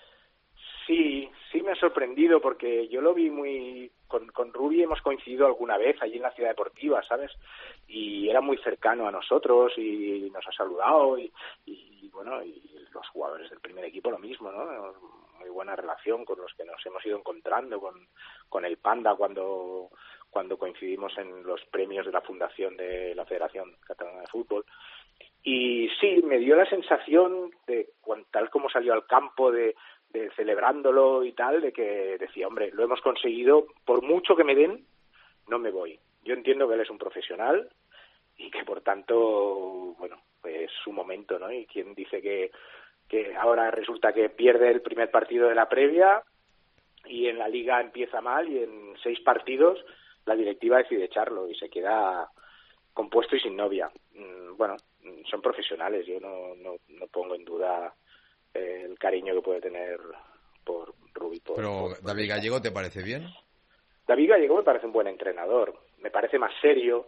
Sí, sí me ha sorprendido porque yo lo vi muy... Con, con Rubi hemos coincidido alguna vez allí en la ciudad deportiva, ¿sabes? Y era muy cercano a nosotros y nos ha saludado y, y bueno, y los jugadores del primer equipo lo mismo, ¿no? Muy buena relación con los que nos hemos ido encontrando, con, con el Panda cuando, cuando coincidimos en los premios de la fundación de la Federación Catalana de Fútbol. Y sí, me dio la sensación de, tal como salió al campo, de, de celebrándolo y tal, de que decía, hombre, lo hemos conseguido, por mucho que me den, no me voy. Yo entiendo que él es un profesional y que, por tanto, bueno, pues su momento, ¿no? Y quien dice que, que ahora resulta que pierde el primer partido de la previa y en la Liga empieza mal y en seis partidos la directiva decide echarlo y se queda compuesto y sin novia. Bueno, son profesionales, yo no, no, no pongo en duda eh, el cariño que puede tener por Rubi. Por, Pero por, por David esta. Gallego, ¿te parece bien? David Gallego me parece un buen entrenador, me parece más serio,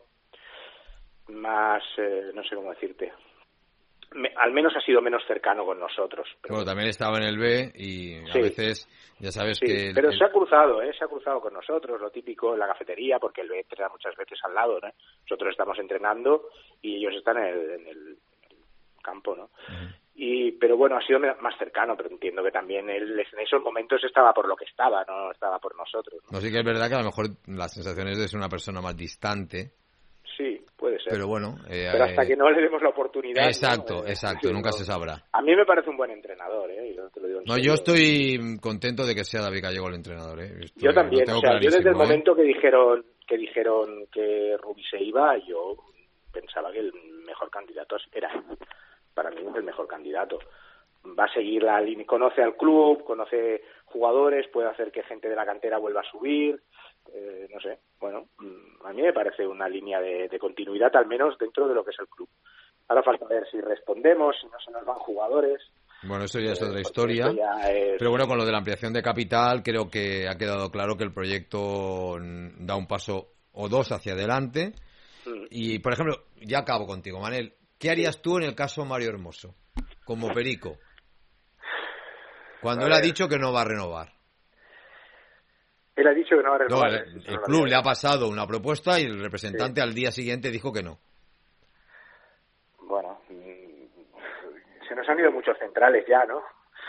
más, eh, no sé cómo decirte, me, al menos ha sido menos cercano con nosotros. Pero bueno, también estaba en el B y a sí, veces ya sabes sí, que... El, pero el... se ha cruzado, ¿eh? Se ha cruzado con nosotros, lo típico en la cafetería, porque el B entrena muchas veces al lado, ¿no? Nosotros estamos entrenando y ellos están en el, en el, en el campo, ¿no? Uh-huh. Y, pero bueno, ha sido más cercano, pero entiendo que también él en esos momentos estaba por lo que estaba, no estaba por nosotros, ¿no? No, sí que es verdad que a lo mejor la sensación es de ser una persona más distante. Sí, puede ser. Pero bueno... Eh, pero hasta eh... que no le demos la oportunidad... Exacto, ¿no? exacto, sí, nunca no. se sabrá. A mí me parece un buen entrenador, ¿eh? Yo te lo digo en no, serio. yo estoy contento de que sea David Gallego el entrenador, ¿eh? Estoy, yo también, o sea, yo desde el ¿eh? momento que dijeron que dijeron que Rubi se iba, yo pensaba que el mejor candidato era él. para mí es el mejor candidato. Va a seguir la línea, conoce al club, conoce jugadores, puede hacer que gente de la cantera vuelva a subir, eh, no sé, bueno, a mí me parece una línea de, de continuidad, al menos dentro de lo que es el club. Ahora falta ver si respondemos, si no se nos van jugadores. Bueno, eso ya es eh, otra historia, es... pero bueno, con lo de la ampliación de capital creo que ha quedado claro que el proyecto da un paso o dos hacia adelante. Mm. Y, por ejemplo, ya acabo contigo, Manel, ¿qué harías tú en el caso Mario Hermoso, como Perico? Cuando a él ver. ha dicho que no va a renovar. Él ha dicho que no va a renovar. No, el, el no club le ha pasado una propuesta y el representante sí. al día siguiente dijo que no. Bueno, se nos han ido muchos centrales ya, ¿no?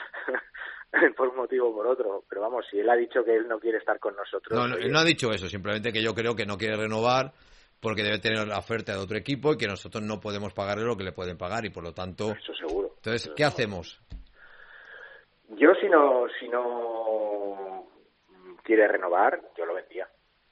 Por un motivo o por otro. Pero vamos, si él ha dicho que él no quiere estar con nosotros... No, no, él no ha dicho eso, simplemente que yo creo que no quiere renovar porque debe tener la oferta de otro equipo y que nosotros no podemos pagarle lo que le pueden pagar y por lo tanto... Eso seguro. Entonces, eso ¿qué seguro. hacemos? Yo si no si no quiere renovar, yo lo vendía.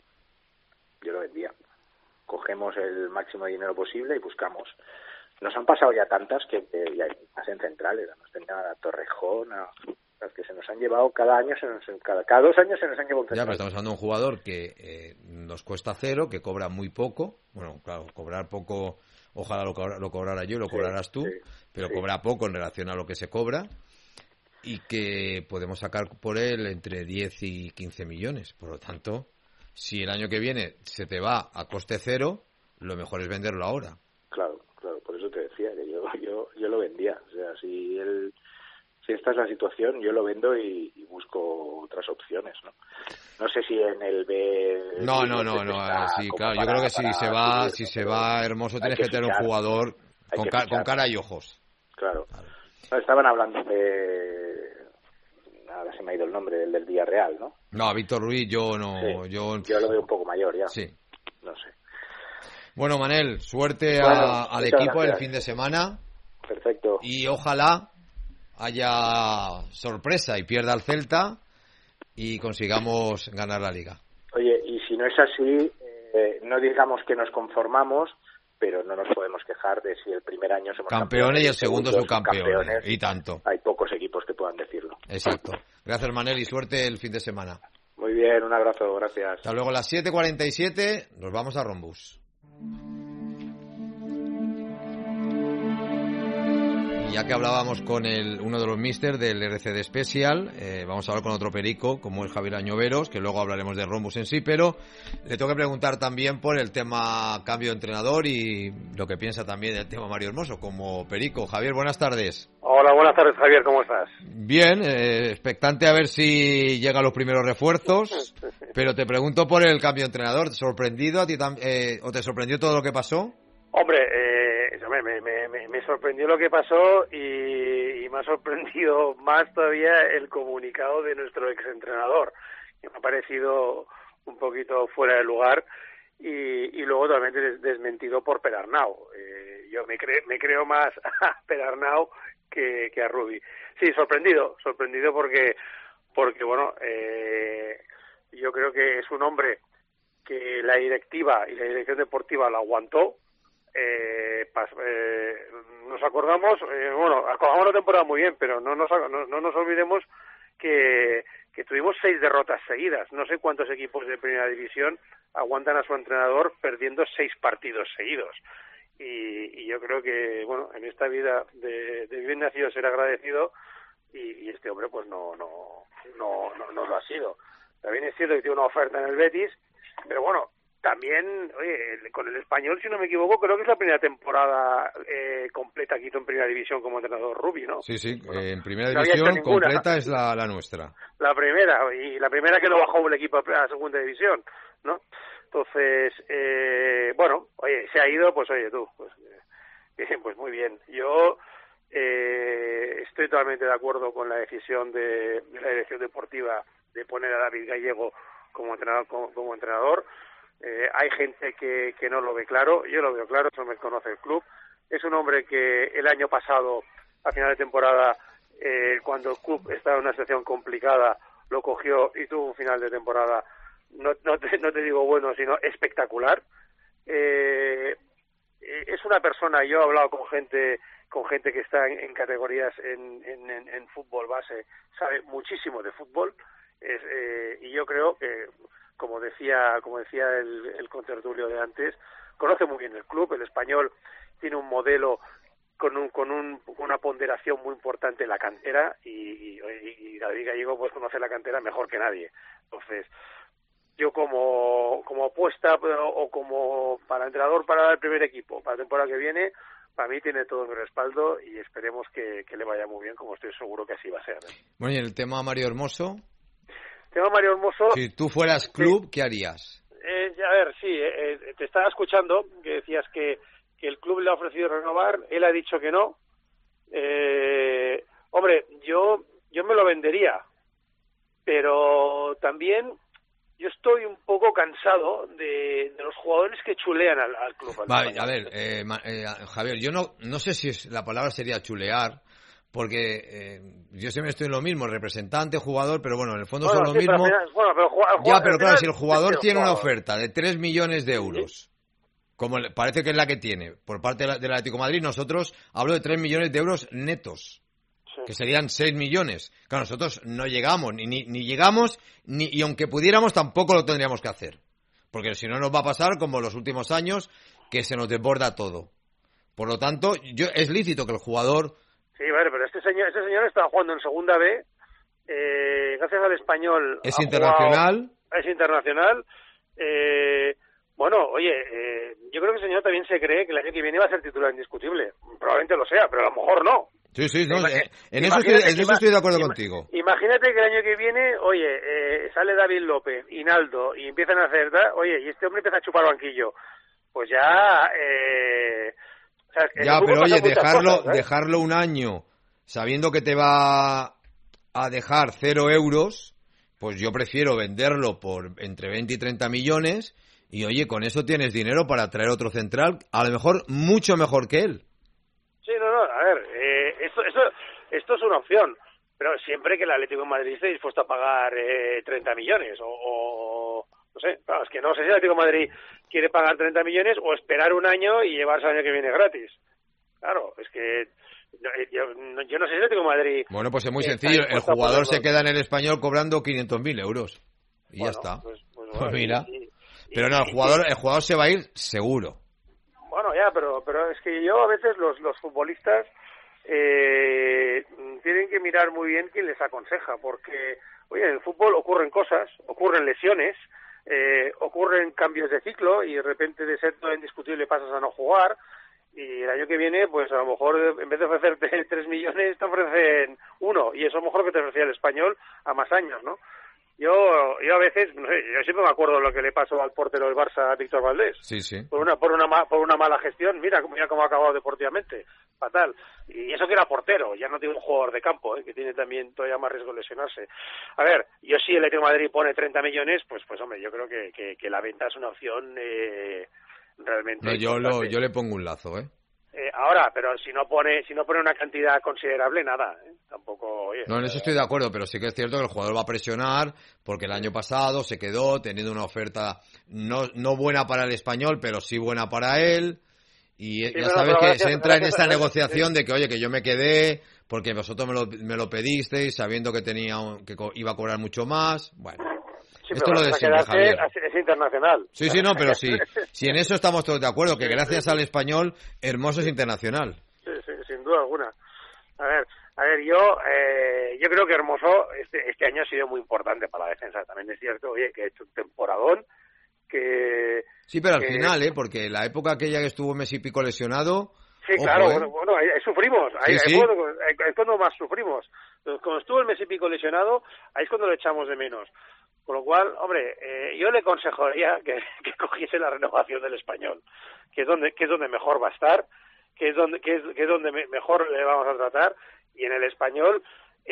Yo lo vendía. Cogemos el máximo de dinero posible y buscamos. Nos han pasado ya tantas que, que ya más en centrales, nos tenían a Torrejón, a las que se nos han llevado cada año, se nos, cada, cada dos años se nos han llevado un central. Ya, pero estamos hablando de un jugador que eh, nos cuesta cero, que cobra muy poco. Bueno, claro, cobrar poco, ojalá lo, cobra, lo cobrara yo, lo sí, cobrarás tú, sí, pero sí. cobra poco en relación a lo que se cobra. Y que podemos sacar por él entre diez y quince millones. Por lo tanto, si el año que viene se te va a coste cero, lo mejor es venderlo ahora. Claro, claro, por eso te decía que yo yo yo lo vendía. O sea, si él, si esta es la situación, yo lo vendo y, y busco otras opciones, ¿no? No sé si en el B... No, no, no, no, sí, claro, para, yo creo que si se va, subir, si se va Hermoso, tienes que, que tener un jugador con, ca- con cara y ojos. Claro. claro. Estaban hablando de... Ahora se me ha ido el nombre del del Villarreal, ¿no? No, Víctor Ruiz yo no... Sí, yo... yo lo veo un poco mayor ya. Sí. No sé. Bueno, Manel, suerte bueno, a, al equipo gracias. El fin de semana. Perfecto. Y ojalá haya sorpresa y pierda el Celta y consigamos ganar la Liga. Oye, y si no es así, eh, no digamos que nos conformamos, pero no nos podemos quejar de si el primer año somos campeones, campeones y el segundo subcampeones. subcampeones. Y tanto. Hay pocos equipos que puedan decirlo. Exacto. Gracias, Manel, y suerte el fin de semana. Muy bien, un abrazo, gracias. Hasta luego, a las siete cuarenta y siete nos vamos a Rombus. Y ya que hablábamos con el, uno de los míster del R C D Special, eh, vamos a hablar con otro perico, como es Javier Añoveros, que luego hablaremos de Rombus en sí, pero le tengo que preguntar también por el tema cambio de entrenador y lo que piensa también del tema Mario Hermoso, como perico. Javier, buenas tardes. Hola, buenas tardes, Javier, ¿cómo estás? Bien, eh, expectante a ver si llegan los primeros refuerzos, pero te pregunto por el cambio de entrenador. ¿Sorprendido a ti tam- eh, o te sorprendió todo lo que pasó? Hombre, eh, me, me, me, me sorprendió lo que pasó y, y me ha sorprendido más todavía el comunicado de nuestro exentrenador, que me ha parecido un poquito fuera de lugar y, y luego totalmente des, desmentido por Perarnau. Eh, yo me, cre, me creo más a Perarnau que, que a Rubi. Sí, sorprendido, sorprendido porque, porque bueno, eh, yo creo que es un hombre que la directiva y la dirección deportiva la aguantó. Eh, pas, eh, nos acordamos, eh, bueno, acabamos la temporada muy bien, pero no nos, no, no nos olvidemos que, que tuvimos seis derrotas seguidas. No sé cuántos equipos de primera división aguantan a su entrenador perdiendo seis partidos seguidos. Y, y yo creo que, bueno, en esta vida de, de bien nacido ser agradecido y, y este hombre pues no, no, no, no, no lo ha sido. También es cierto que tiene una oferta en el Betis, pero bueno, también, oye, con el Español, si no me equivoco, creo que es la primera temporada eh, completa que hizo en Primera División como entrenador Rubi, ¿no? Sí, sí, bueno, eh, en Primera División completa es la, la nuestra. La primera, y la primera que no bajó el equipo a la Segunda División, ¿no? Entonces, eh, bueno, oye, se ha ido, pues oye, tú, pues, eh, pues muy bien. Yo eh, estoy totalmente de acuerdo con la decisión de, de la dirección deportiva de poner a David Gallego como entrenador. Como, como entrenador. Eh, hay gente que, que no lo ve claro, yo lo veo claro, eso me conoce el club. Es un hombre que el año pasado, a final de temporada, eh, cuando el club estaba en una situación complicada, lo cogió y tuvo un final de temporada, no, no, te, no te digo bueno, sino espectacular. Eh, eh, es una persona, yo he hablado con gente con gente que está en, en categorías en, en, en, en fútbol base, sabe muchísimo de fútbol, es, eh, y yo creo que, como decía como decía el, el contertulio de antes, conoce muy bien el club. El Español tiene un modelo con un con un, una ponderación muy importante en la cantera, y, y, y David Gallego pues conoce la cantera mejor que nadie. Entonces, yo como como apuesta o como para entrenador para el primer equipo, para la temporada que viene, para mí tiene todo mi respaldo y esperemos que, que le vaya muy bien, como estoy seguro que así va a ser. Bueno, y el tema Mario Hermoso. El tema Mario Hermoso... Si tú fueras club, sí. ¿Qué harías? Eh, a ver, sí, eh, te estaba escuchando que decías que, que el club le ha ofrecido renovar, él ha dicho que no. Eh, hombre, yo yo me lo vendería, pero también yo estoy un poco cansado de, de los jugadores que chulean al, al club. Al vale, a ver, eh, eh, Javier, yo no no sé si es, la palabra sería chulear, porque eh, yo siempre estoy en lo mismo, representante, jugador, pero bueno, en el fondo bueno, son sí, lo mismo. Pero final, bueno, pero jugador, ya, pero claro, final, si el jugador sí, tiene jugador. una oferta de tres millones de euros, ¿sí? Como le, parece que es la que tiene, por parte de la, del Atlético de Madrid, nosotros hablo de tres millones de euros netos, sí. Que serían seis millones. Claro, nosotros no llegamos, ni, ni, ni llegamos, ni y aunque pudiéramos tampoco lo tendríamos que hacer. Porque si no nos va a pasar como los últimos años, que se nos desborda todo. Por lo tanto, yo es lícito que el jugador... Sí, vale, pero este señor este señor está jugando en Segunda B, eh, gracias al Español... Es internacional. Jugado, es internacional. Eh, bueno, oye, eh, yo creo que el señor también se cree que el año que viene va a ser titular indiscutible. Probablemente lo sea, pero a lo mejor no. Sí, sí, no, eh, en, eso estoy, en eso estoy de acuerdo contigo. Imagínate que el año que viene, oye, eh, sale David López, Hinaldo, y empiezan a hacer, oye, y este hombre empieza a chupar banquillo. Pues ya... Eh, o sea, ya, pero oye, dejarlo, cosas, ¿eh? dejarlo un año sabiendo que te va a dejar cero euros, pues yo prefiero venderlo por entre veinte y treinta millones y oye, con eso tienes dinero para traer otro central, a lo mejor mucho mejor que él. Sí, no, no, a ver, eh, esto, esto, esto es una opción, pero siempre que el Atlético de Madrid esté dispuesto a pagar eh, treinta millones o, o no sé, claro, es que no sé si el Atlético de Madrid quiere pagar treinta millones o esperar un año y llevarse el año que viene gratis. Claro, es que yo, yo no sé si el Atlético de Madrid... Bueno, pues es muy sencillo, el jugador se queda en el Español cobrando quinientos mil euros y bueno, ya está. Pues, pues, bueno, pues mira, y, y, pero no, el jugador, el jugador se va a ir seguro. Bueno, ya, pero pero es que yo a veces los, los futbolistas eh, tienen que mirar muy bien quién les aconseja, porque, oye, en el fútbol ocurren cosas, ocurren lesiones, eh, ocurren cambios de ciclo y de repente de ser todo indiscutible pasas a no jugar y el año que viene, pues a lo mejor en vez de ofrecerte tres millones te ofrecen uno y eso a lo mejor que te ofrecía el Español a más años, ¿no? Yo yo a veces, no sé, yo siempre me acuerdo lo que le pasó al portero del Barça, Víctor Valdés. Sí, sí. Por una por una por una mala gestión, mira, mira cómo ha acabado deportivamente, fatal. Y eso que era portero, ya no tiene un jugador de campo, ¿eh? Que tiene también todavía más riesgo de lesionarse. A ver, yo si el Atlético de Madrid pone treinta millones, pues pues hombre, yo creo que que, que la venta es una opción eh, realmente. No, yo lo yo le pongo un lazo, ¿eh? Eh, ahora, pero si no pone si no pone una cantidad considerable, nada, ¿eh? Tampoco, oye... No, en eso estoy de acuerdo, pero sí que es cierto que el jugador va a presionar porque el año pasado se quedó teniendo una oferta no no buena para el Español, pero sí buena para él y sí, ya sabes que gracias, se entra gracias, en esa negociación sí. de que, oye, que yo me quedé porque vosotros me lo, me lo pedisteis sabiendo que tenía que iba a cobrar mucho más, bueno... Sí, esto lo de siempre, Javier. Es internacional. Sí, sí, no, pero sí. Si en eso estamos todos de acuerdo, que gracias al Español, Hermoso es internacional. Sí, sí, sin duda alguna. A ver, a ver, yo eh, yo creo que Hermoso este, este año ha sido muy importante para la defensa. También es cierto, oye, que ha hecho un temporadón, que... Sí, pero al que... final, ¿eh? Porque la época aquella que estuvo Messi Pico lesionado... Sí, ojo, claro, ¿eh? bueno, bueno, ahí, ahí sufrimos, ahí, sí, ahí, sí. Cuando, ahí es cuando más sufrimos. Cuando estuvo el Messi Pico lesionado, ahí es cuando lo echamos de menos. Con lo cual, hombre, eh, yo le aconsejaría que, que cogiese la renovación del Español, que es donde que es donde mejor va a estar, que es donde que es, que es donde me, mejor le vamos a tratar, y en el Español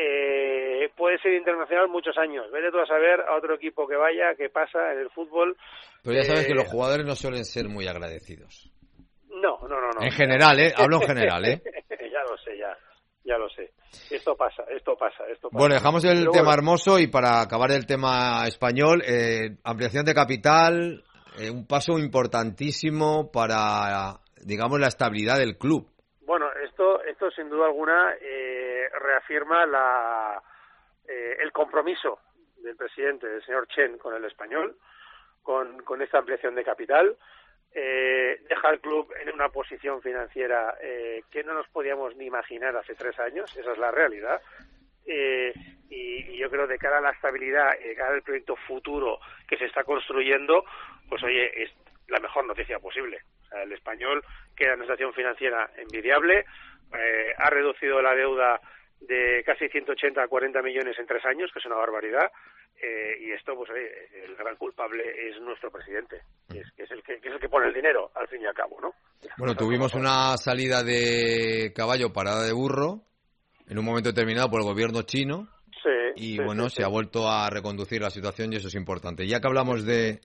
eh, puede ser internacional muchos años. Vete tú a saber a otro equipo que vaya, qué pasa en el fútbol. Pero ya sabes eh, que los jugadores no suelen ser muy agradecidos. No, no, no, no. En general, ¿eh? Hablo en general, ¿eh? Ya lo sé, ya. Ya lo sé. Esto pasa, esto pasa, esto pasa. Bueno, dejamos el Pero tema bueno. Hermoso y para acabar el tema español, eh, ampliación de capital, eh, un paso importantísimo para digamos, la estabilidad del club. Bueno, esto, esto sin duda alguna eh, reafirma la, eh, el compromiso del presidente, del señor Chen, con el Español, con, con esta ampliación de capital. Eh, deja al club en una posición financiera eh, que no nos podíamos ni imaginar hace tres años, esa es la realidad. Eh, y, y yo creo de cara a la estabilidad y de cara al proyecto futuro que se está construyendo, pues oye, es la mejor noticia posible. O sea, el Español queda en una situación financiera envidiable, eh, ha reducido la deuda de casi ciento ochenta a cuarenta millones en tres años, que es una barbaridad, eh, y esto, pues oye, el gran culpable es nuestro presidente, que es, que es el que, que es el que pone el dinero, al fin y al cabo, ¿no? Bueno, tuvimos una salida de caballo parada de burro en un momento determinado por el gobierno chino, sí, y sí, bueno, sí, se sí. ha vuelto a reconducir la situación y eso es importante. Ya que hablamos de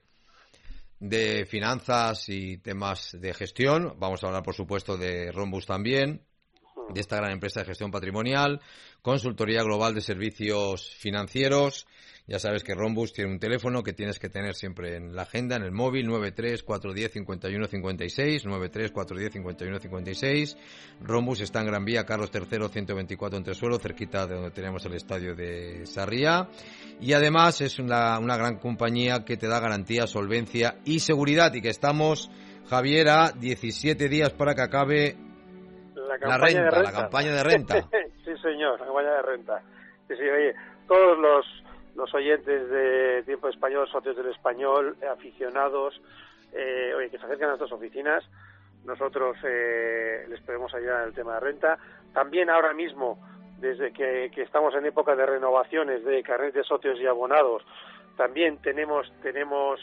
de finanzas y temas de gestión, vamos a hablar por supuesto de Rhombus también, de esta gran empresa de gestión patrimonial, consultoría global de servicios financieros. Ya sabes que Rhombus tiene un teléfono que tienes que tener siempre en la agenda, en el móvil, nueve tres cuatro uno cero cinco uno cinco seis, nueve tres cuatro uno cero cinco uno cinco seis. Rhombus está en Gran Vía, Carlos tercero, ciento veinticuatro en Tresuelo, cerquita de donde tenemos el estadio de Sarriá. Y además es una, una gran compañía que te da garantía, solvencia y seguridad, y que estamos, Javier, a diecisiete días para que acabe La, la renta, de renta, la campaña de renta. Sí, señor, la campaña de renta. Sí, sí, oye, todos los, los oyentes de Tiempo Español, socios del Español, aficionados, eh, oye, que se acerquen a nuestras oficinas, nosotros eh, les podemos ayudar en el tema de renta. También ahora mismo, desde que, que estamos en época de renovaciones de carnet de socios y abonados, también tenemos tenemos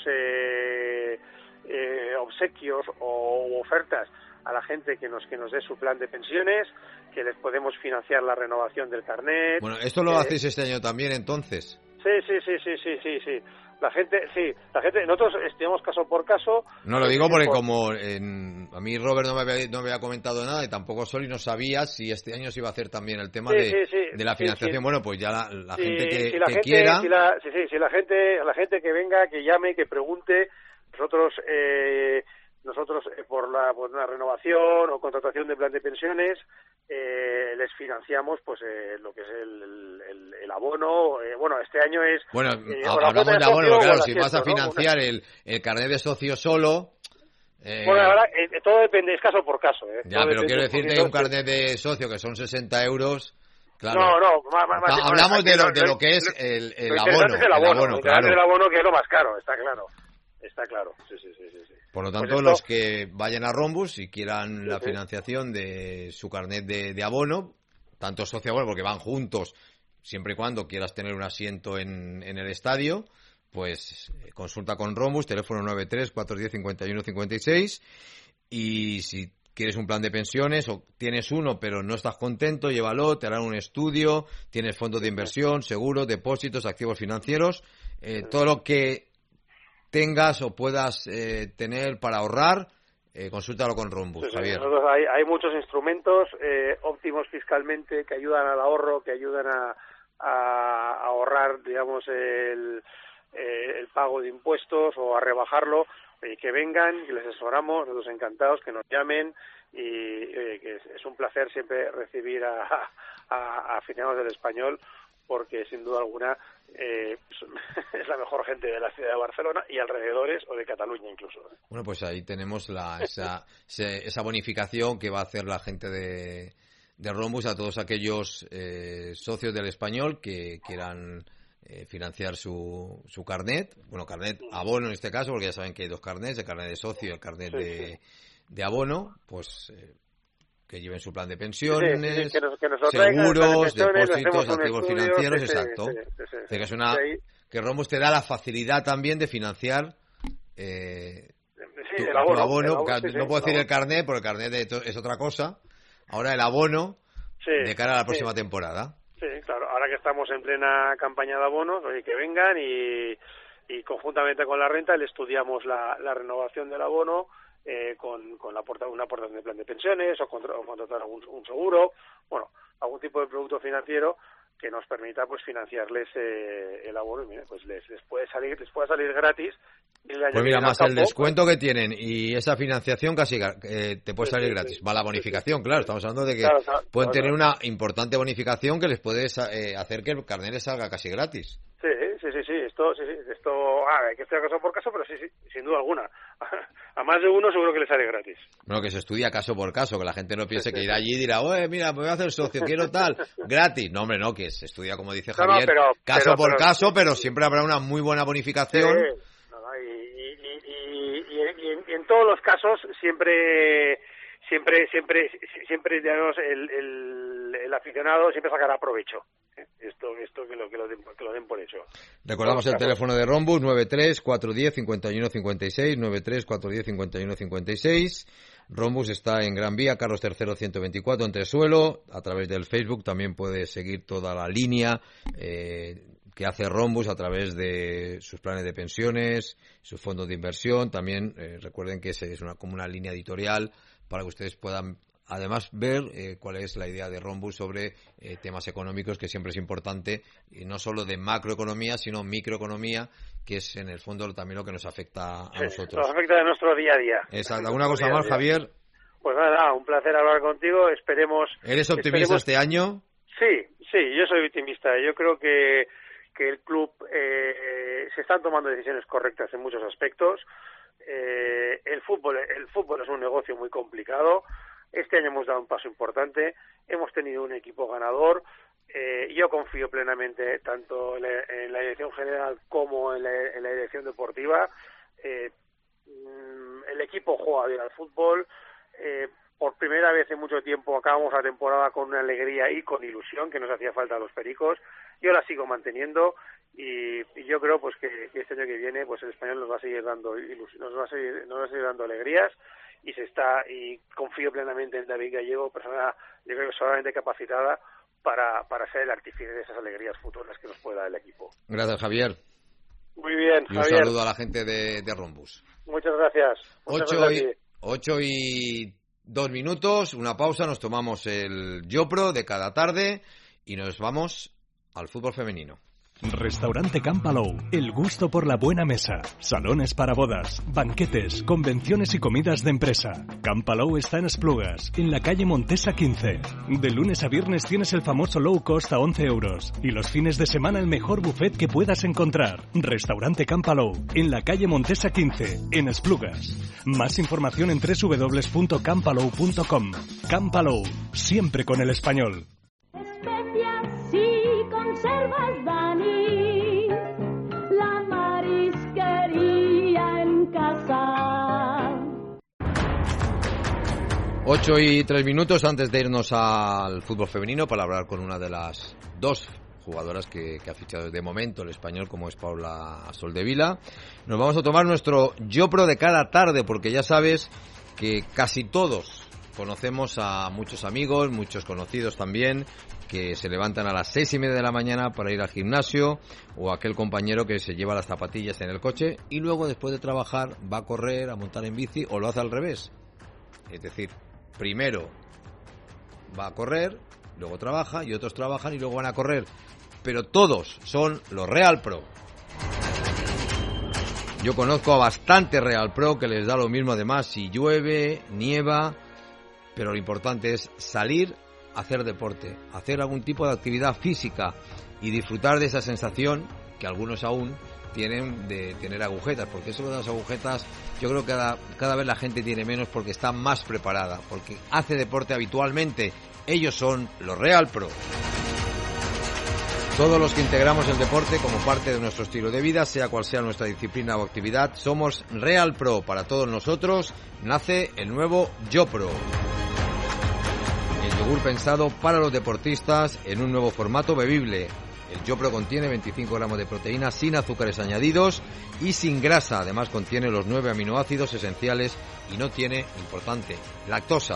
eh, eh, obsequios o u ofertas a la gente que nos que nos dé su plan de pensiones, que les podemos financiar la renovación del carnet. Bueno, esto lo eh, hacéis este año también, entonces. Sí, sí, sí, sí, sí, sí, sí. La gente, sí, la gente, nosotros estimamos caso por caso. No, lo digo porque como en, a mí Robert no me, había, no me había comentado nada y tampoco Sol y no sabía si este año se iba a hacer también el tema sí, de, sí, sí, de la financiación. sí, sí. Bueno, pues ya la, la Sí, gente que, si la que gente, quiera... Si la, sí, sí, si la gente, la gente que venga, que llame, que pregunte, nosotros... Eh, Nosotros, eh, por, la, por una renovación o contratación de plan de pensiones, eh, les financiamos pues eh, lo que es el, el, el abono. Eh, bueno, este año es... Bueno, eh, hablamos de, de abono, socio, claro, o si vas a asiento, financiar ¿no? Una... el, el carnet de socio solo... Eh... Bueno, ahora eh, todo depende, es caso por caso. Eh. Ya, todo pero quiero decirte que un poquito, carnet de socio que son sesenta euros... Claro. No, no, más, más, no hablamos de lo, de lo que es lo, el, el lo abono. Es el abono, el abono, el claro. el abono que es lo más caro, está claro. Está claro, sí, sí, sí, sí. Por lo tanto, pues esto... los que vayan a Rhombus y quieran sí, la sí. financiación de su carnet de, de abono, tanto socio abono, porque van juntos, siempre y cuando quieras tener un asiento en, en el estadio, pues eh, consulta con Rhombus, teléfono nueve tres cuatro uno cero cinco uno cinco seis, y si quieres un plan de pensiones o tienes uno pero no estás contento, llévalo, te harán un estudio, tienes fondos de inversión, seguros, depósitos, activos financieros, eh, todo lo que tengas o puedas eh, tener para ahorrar, eh, consúltalo con Rhombus, sí, sí. Javier. Nosotros hay, hay muchos instrumentos eh, óptimos fiscalmente que ayudan al ahorro, que ayudan a, a, a ahorrar, digamos, el, eh, el pago de impuestos o a rebajarlo, y que vengan, que les asesoramos, nosotros encantados, que nos llamen, y eh, que es, es un placer siempre recibir a, a, a aficionados del Español, porque sin duda alguna eh, es la mejor gente de la ciudad de Barcelona y alrededores, o de Cataluña incluso. Bueno, pues ahí tenemos la, esa, esa bonificación que va a hacer la gente de, de Rhombus a todos aquellos eh, socios del Español que quieran eh, financiar su, su carnet, bueno, carnet abono en este caso, porque ya saben que hay dos carnets, el carnet de socio y el carnet sí, de, sí. de abono, pues... Eh, que lleven su plan de pensiones, sí, sí, que nos, que nos seguros, de depósitos, activos estudio, financieros, sí, sí, exacto. Sí, sí, sí, que es una, sí. que Rhombus te da la facilidad también de financiar eh, sí, tu, el abono, tu abono. el abono sí, no sí, puedo decir el el carnet, porque el carnet de, es otra cosa. Ahora el abono sí, de cara a la próxima sí. temporada. Sí, claro. Ahora que estamos en plena campaña de abonos, oye, que vengan y, y conjuntamente con la renta le estudiamos la, la renovación del abono. Eh, con, con la porta, una aportación de plan de pensiones o, contra, o contratar algún, un seguro, bueno, algún tipo de producto financiero que nos permita pues financiarles eh, el abono y mira, pues les, les puede salir les puede salir gratis Pues mira, más el descuento que tienen y esa financiación casi eh, te puede salir sí, gratis. Sí, Va la bonificación, sí, sí. claro, estamos hablando de que claro, claro, pueden claro, tener claro. una importante bonificación que les puede eh, hacer que el carnet les salga casi gratis. Sí, sí, sí, sí, esto, sí, sí, esto, ah, hay que estudiar caso por caso, pero sí, sí, sin duda alguna. A más de uno seguro que le sale gratis. Bueno, que se estudia caso por caso, que la gente no piense sí, sí, que irá allí y dirá, oye, mira, me voy a hacer socio, quiero tal, gratis. No, hombre, no, que se estudia, como dice Javier, no, no, pero, caso pero, por pero, caso, sí, pero siempre habrá una muy buena bonificación. Sí. Y en, y en todos los casos siempre siempre siempre siempre digamos, el, el, el aficionado siempre sacará provecho. Esto esto que lo que lo den, que lo den por hecho. Recordamos el teléfono de Rhombus nueve tres cuatro uno cero cinco uno cinco seis nueve tres cuatro uno cero cinco uno cinco seis. Rhombus está en Gran Vía, Carlos tercero ciento veinticuatro en Tresuelo. A través del Facebook también puedes seguir toda la línea eh, que hace Rhombus a través de sus planes de pensiones, sus fondos de inversión. También eh, recuerden que es una, como una línea editorial para que ustedes puedan además ver eh, cuál es la idea de Rhombus sobre eh, temas económicos, que siempre es importante, y no solo de macroeconomía, sino microeconomía, que es en el fondo también lo que nos afecta a sí, nosotros. Nos afecta de nuestro día a día. Exacto. ¿Alguna cosa más, Javier? Pues nada, un placer hablar contigo. Esperemos. ¿Eres optimista esperemos... este año? Sí, sí, yo soy optimista. Yo creo que que el club eh, se están tomando decisiones correctas en muchos aspectos. Eh, el fútbol el fútbol es un negocio muy complicado. Este año hemos dado un paso importante, hemos tenido un equipo ganador. Eh, yo confío plenamente tanto en la, en la dirección general como en la, en la dirección deportiva. Eh, el equipo juega bien al fútbol. Eh, por primera vez en mucho tiempo acabamos la temporada con una alegría y con ilusión que nos hacía falta a los pericos. Yo la sigo manteniendo y, y yo creo pues que, que este año que viene pues el Español nos va a seguir dando ilus- nos va a seguir, nos va a seguir dando alegrías y se está y confío plenamente en David Gallego, persona yo creo que solamente capacitada para para ser el artífice de esas alegrías futuras que nos pueda dar el equipo. Gracias, Javier. Muy bien, y un Javier. saludo a la gente de, de Rhombus. Muchas gracias. Muchas ocho, gracias y, ocho y dos minutos, una pausa, nos tomamos el YoPro de cada tarde y nos vamos al fútbol femenino. Restaurante Campalou, el gusto por la buena mesa, salones para bodas, banquetes, convenciones y comidas de empresa. Campalou está en Esplugas, en la calle Montesa quince. De lunes a viernes tienes el famoso low cost a once euros y los fines de semana el mejor buffet que puedas encontrar. Restaurante Campalou, en la calle Montesa quince, en Esplugas. Más información en doble u doble u doble u punto campalou punto com. Campalou, siempre con el español. Especias y conservas Dani, la marisquería en casa. Ocho y tres minutos antes de irnos al fútbol femenino para hablar con una de las dos jugadoras que, que ha fichado de momento el español, como es Paula Soldevila. Nos vamos a tomar nuestro YoPro de cada tarde, porque ya sabes que casi todos conocemos a muchos amigos, muchos conocidos también, que se levantan a las seis y media de la mañana para ir al gimnasio, o aquel compañero que se lleva las zapatillas en el coche y luego después de trabajar va a correr, a montar en bici, o lo hace al revés. Es decir, primero va a correr, luego trabaja, y otros trabajan y luego van a correr. Pero todos son los Real Pro. Yo conozco a bastante Real Pro que les da lo mismo, además, si llueve, nieva, pero lo importante es salir, hacer deporte, hacer algún tipo de actividad física y disfrutar de esa sensación que algunos aún tienen de tener agujetas, porque eso de las agujetas yo creo que cada, cada vez la gente tiene menos porque está más preparada, porque hace deporte habitualmente. Ellos son los Real Pro. Todos los que integramos el deporte como parte de nuestro estilo de vida, sea cual sea nuestra disciplina o actividad, somos Real Pro. Para todos nosotros nace el nuevo YoPro. El yogur pensado para los deportistas en un nuevo formato bebible. El YoPro contiene veinticinco gramos de proteína sin azúcares añadidos y sin grasa. Además contiene los nueve aminoácidos esenciales y no tiene, importante, lactosa.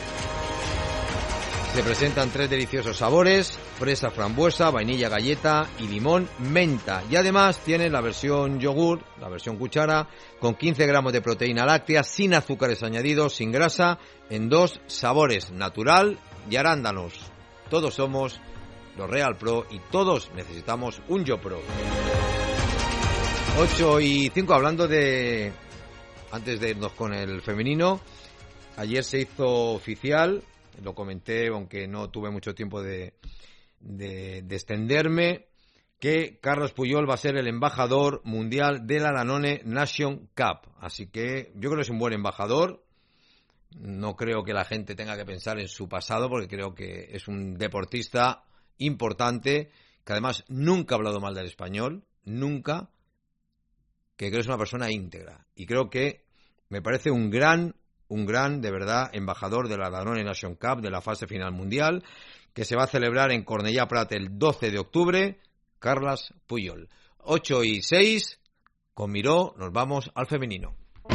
Se presentan tres deliciosos sabores: fresa frambuesa, vainilla galleta y limón menta. Y además tiene la versión yogur, la versión cuchara, con quince gramos de proteína láctea, sin azúcares añadidos, sin grasa, en dos sabores, natural y arándanos. Todos somos los Real Pro y todos necesitamos un YoPro. ocho y cinco, hablando de... Antes de irnos con el femenino, ayer se hizo oficial, lo comenté, aunque no tuve mucho tiempo de, de, de extenderme, que Carlos Puyol va a ser el embajador mundial de la Danone Nation Cup. Así que yo creo que es un buen embajador. No creo que la gente tenga que pensar en su pasado, porque creo que es un deportista importante, que además nunca ha hablado mal del español, nunca, que creo que es una persona íntegra. Y creo que me parece un gran, un gran, de verdad, embajador de la Danone Nation Cup, de la fase final mundial, que se va a celebrar en Cornellà Prat el doce de octubre, Carles Puyol. ocho y seis, con Miró nos vamos al femenino.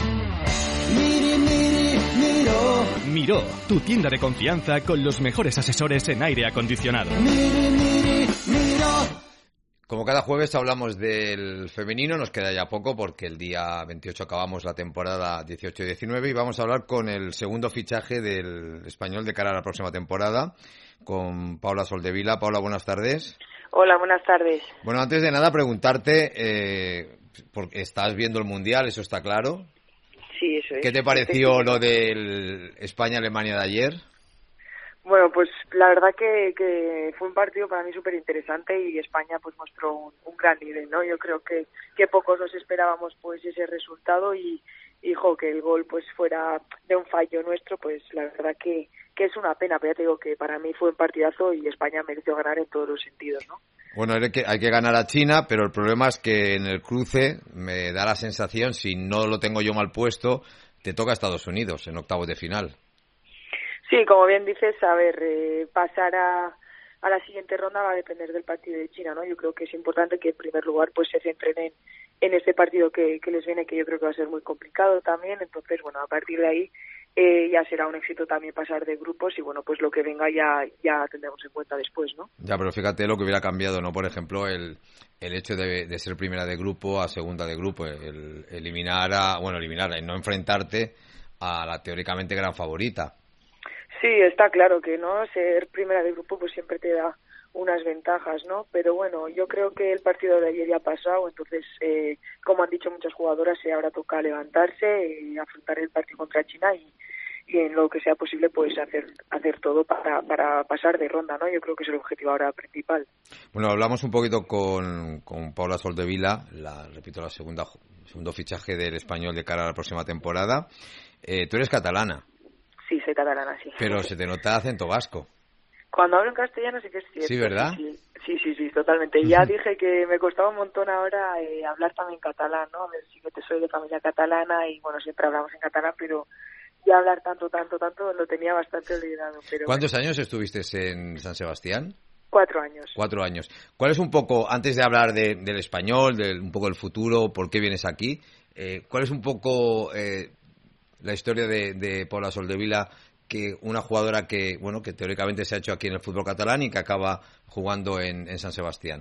Miró, tu tienda de confianza con los mejores asesores en aire acondicionado. Como cada jueves hablamos del femenino, nos queda ya poco porque el día veintiocho acabamos la temporada dieciocho y diecinueve y vamos a hablar con el segundo fichaje del español de cara a la próxima temporada, con Paula Soldevila. Paula, buenas tardes. Hola, buenas tardes. Bueno, antes de nada preguntarte, eh, porque estás viendo el Mundial, eso está claro. Sí, eso es. ¿Qué te pareció lo del España-Alemania de ayer? Bueno, pues la verdad que, que fue un partido para mí súper interesante y España pues mostró un, un gran nivel, ¿no? Yo creo que, que pocos nos esperábamos pues ese resultado y, y jo, que el gol pues fuera de un fallo nuestro, pues la verdad que, que es una pena, pero ya te digo que para mí fue un partidazo y España mereció ganar en todos los sentidos, ¿no? Bueno, hay que, hay que ganar a China, pero el problema es que en el cruce me da la sensación, si no lo tengo yo mal puesto, te toca a Estados Unidos en octavos de final. Sí, como bien dices, a ver, eh, pasar a, a la siguiente ronda va a depender del partido de China, ¿no? Yo creo que es importante que en primer lugar pues se centren en, en este partido que, que les viene, que yo creo que va a ser muy complicado también. Entonces, bueno, a partir de ahí eh, ya será un éxito también pasar de grupos y, bueno, pues lo que venga ya ya tendremos en cuenta después, ¿no? Ya, pero fíjate lo que hubiera cambiado, ¿no? Por ejemplo, el, el hecho de, de ser primera de grupo a segunda de grupo, el eliminar a, bueno, eliminar, el no enfrentarte a la teóricamente gran favorita. Sí, está claro que no ser primera de grupo pues siempre te da unas ventajas, ¿no? Pero bueno, yo creo que el partido de ayer ya ha pasado, entonces, eh, como han dicho muchas jugadoras, eh, ahora toca levantarse y afrontar el partido contra China y, y en lo que sea posible pues hacer hacer todo para, para pasar de ronda, ¿no? Yo creo que es el objetivo ahora principal. Bueno, hablamos un poquito con, con Paula Soldevila, la, repito, la segunda segundo fichaje del español de cara a la próxima temporada. Eh, tú eres catalana. Sí, soy catalana, sí. Pero se te nota acento vasco. Cuando hablo en castellano sí que es cierto. Sí, ¿verdad? Sí, sí, sí, sí, totalmente. Ya dije que me costaba un montón ahora eh, hablar también catalán, ¿no? A ver, sí que te soy de familia catalana y, bueno, siempre hablamos en catalán, pero ya hablar tanto, tanto, tanto lo tenía bastante olvidado. Pero ¿Cuántos bueno. años estuviste en San Sebastián? Cuatro años. Cuatro años. ¿Cuál es un poco, antes de hablar de, del español, de un poco del futuro, por qué vienes aquí, eh, cuál es un poco... Eh, la historia de, de Paula Soldevila, que una jugadora que, bueno, que teóricamente se ha hecho aquí en el fútbol catalán y que acaba jugando en, en San Sebastián?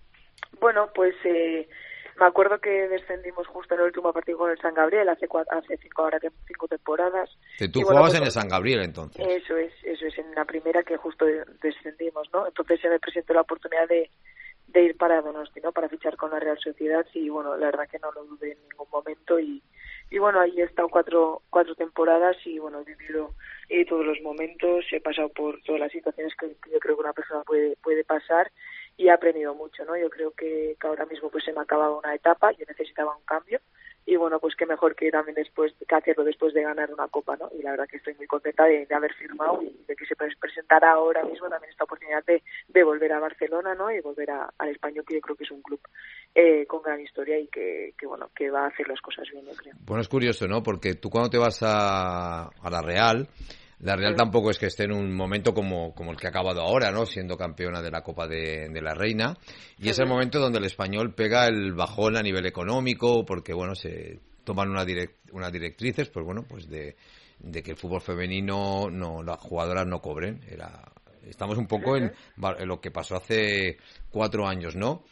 Bueno, pues eh, me acuerdo que descendimos justo en el último partido con el San Gabriel hace cuatro, hace cinco, ahora cinco temporadas. Que tú y, jugabas bueno, pues, en el San Gabriel entonces. Eso es, eso es, en la primera que justo descendimos, ¿no? Entonces se me presentó la oportunidad de, de ir para Donosti, ¿no? Para fichar con la Real Sociedad y, bueno, la verdad que no lo dudé en ningún momento y Y bueno, ahí he estado cuatro, cuatro temporadas y bueno, he vivido eh, todos los momentos, he pasado por todas las situaciones que, que yo creo que una persona puede puede pasar y he aprendido mucho, ¿no? Yo creo que, que ahora mismo pues se me ha acabado una etapa, yo necesitaba un cambio y bueno, pues qué mejor que también después, que hacerlo después de ganar una copa, ¿no? Y la verdad que estoy muy contenta de, de haber firmado y de que se presentara ahora mismo también esta oportunidad de, de volver a Barcelona, ¿no? Y volver a, al Español, que yo creo que es un club eh, con gran historia y que, que, bueno, que va a hacer las cosas bien, yo creo. Bueno, es curioso, ¿no? Porque tú cuando te vas a, a la Real, la Real sí. tampoco es que esté en un momento como, como el que ha acabado ahora, ¿no? Siendo campeona de la Copa de, de la Reina. Y sí. es el momento donde el español pega el bajón a nivel económico, porque, bueno, se toman una direct, unas directrices, pues bueno, pues de, de que el fútbol femenino, no, las jugadoras no cobren. Era, estamos un poco en, en lo que pasó hace cuatro años, ¿no?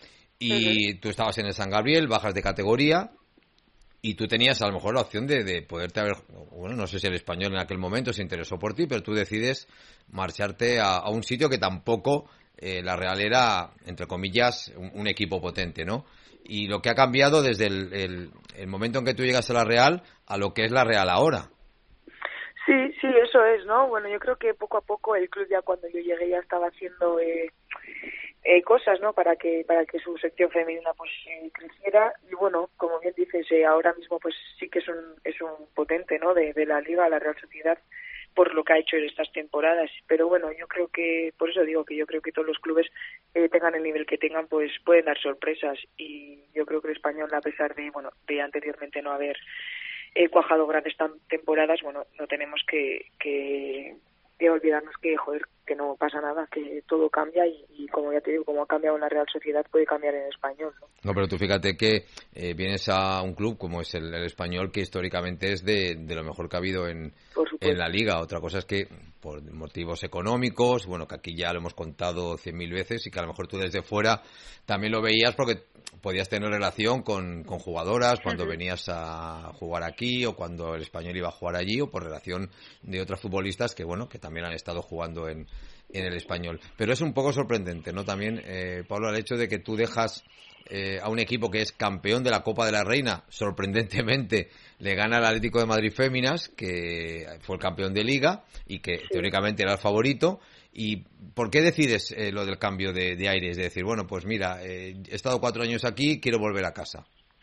Y uh-huh. tú estabas en el San Gabriel, bajas de categoría, y tú tenías a lo mejor la opción de, de poderte haber, bueno, no sé si el español en aquel momento se interesó por ti, pero tú decides marcharte a, a un sitio que tampoco eh, la Real era, entre comillas, un, un equipo potente, ¿no? y lo que ha cambiado desde el, el, el momento en que tú llegas a la Real a lo que es la Real ahora. Sí, sí, eso es, ¿no? Bueno, yo creo que poco a poco el club ya cuando yo llegué ya estaba haciendo eh, eh, cosas, ¿no? Para que para que su sección femenina pues eh, creciera y bueno, como bien dices, eh, ahora mismo pues sí que es un es un potente, ¿no? De, de la Liga, la Real Sociedad, por lo que ha hecho en estas temporadas. Pero bueno, yo creo que, por eso digo que yo creo que todos los clubes eh, tengan el nivel que tengan, pues pueden dar sorpresas y yo creo que el Español, a pesar de, bueno, de anteriormente no haber He cuajado grandes temporadas, bueno, no tenemos que, que, que olvidarnos que, joder, que no pasa nada, que todo cambia y, y como ya te digo, como ha cambiado en la Real Sociedad, puede cambiar en el Español, ¿no? No, pero tú fíjate que eh, vienes a un club como es el, el Español, que históricamente es de, de lo mejor que ha habido en, en la Liga. Otra cosa es que, por motivos económicos, bueno, que aquí ya lo hemos contado cien mil veces y que a lo mejor tú desde fuera también lo veías porque podías tener relación con, con jugadoras cuando uh-huh. venías a jugar aquí o cuando el Español iba a jugar allí o por relación de otras futbolistas que, bueno, que también han estado jugando en, en el Español. Pero es un poco sorprendente, ¿no? También, eh, Pablo, el hecho de que tú dejas eh, a un equipo que es campeón de la Copa de la Reina, sorprendentemente le gana al Atlético de Madrid Féminas, que fue el campeón de Liga y que sí. teóricamente era el favorito. ¿Y por qué decides eh, lo del cambio de, de aires? De decir, bueno, pues mira, eh, he estado cuatro años aquí, quiero volver a casa.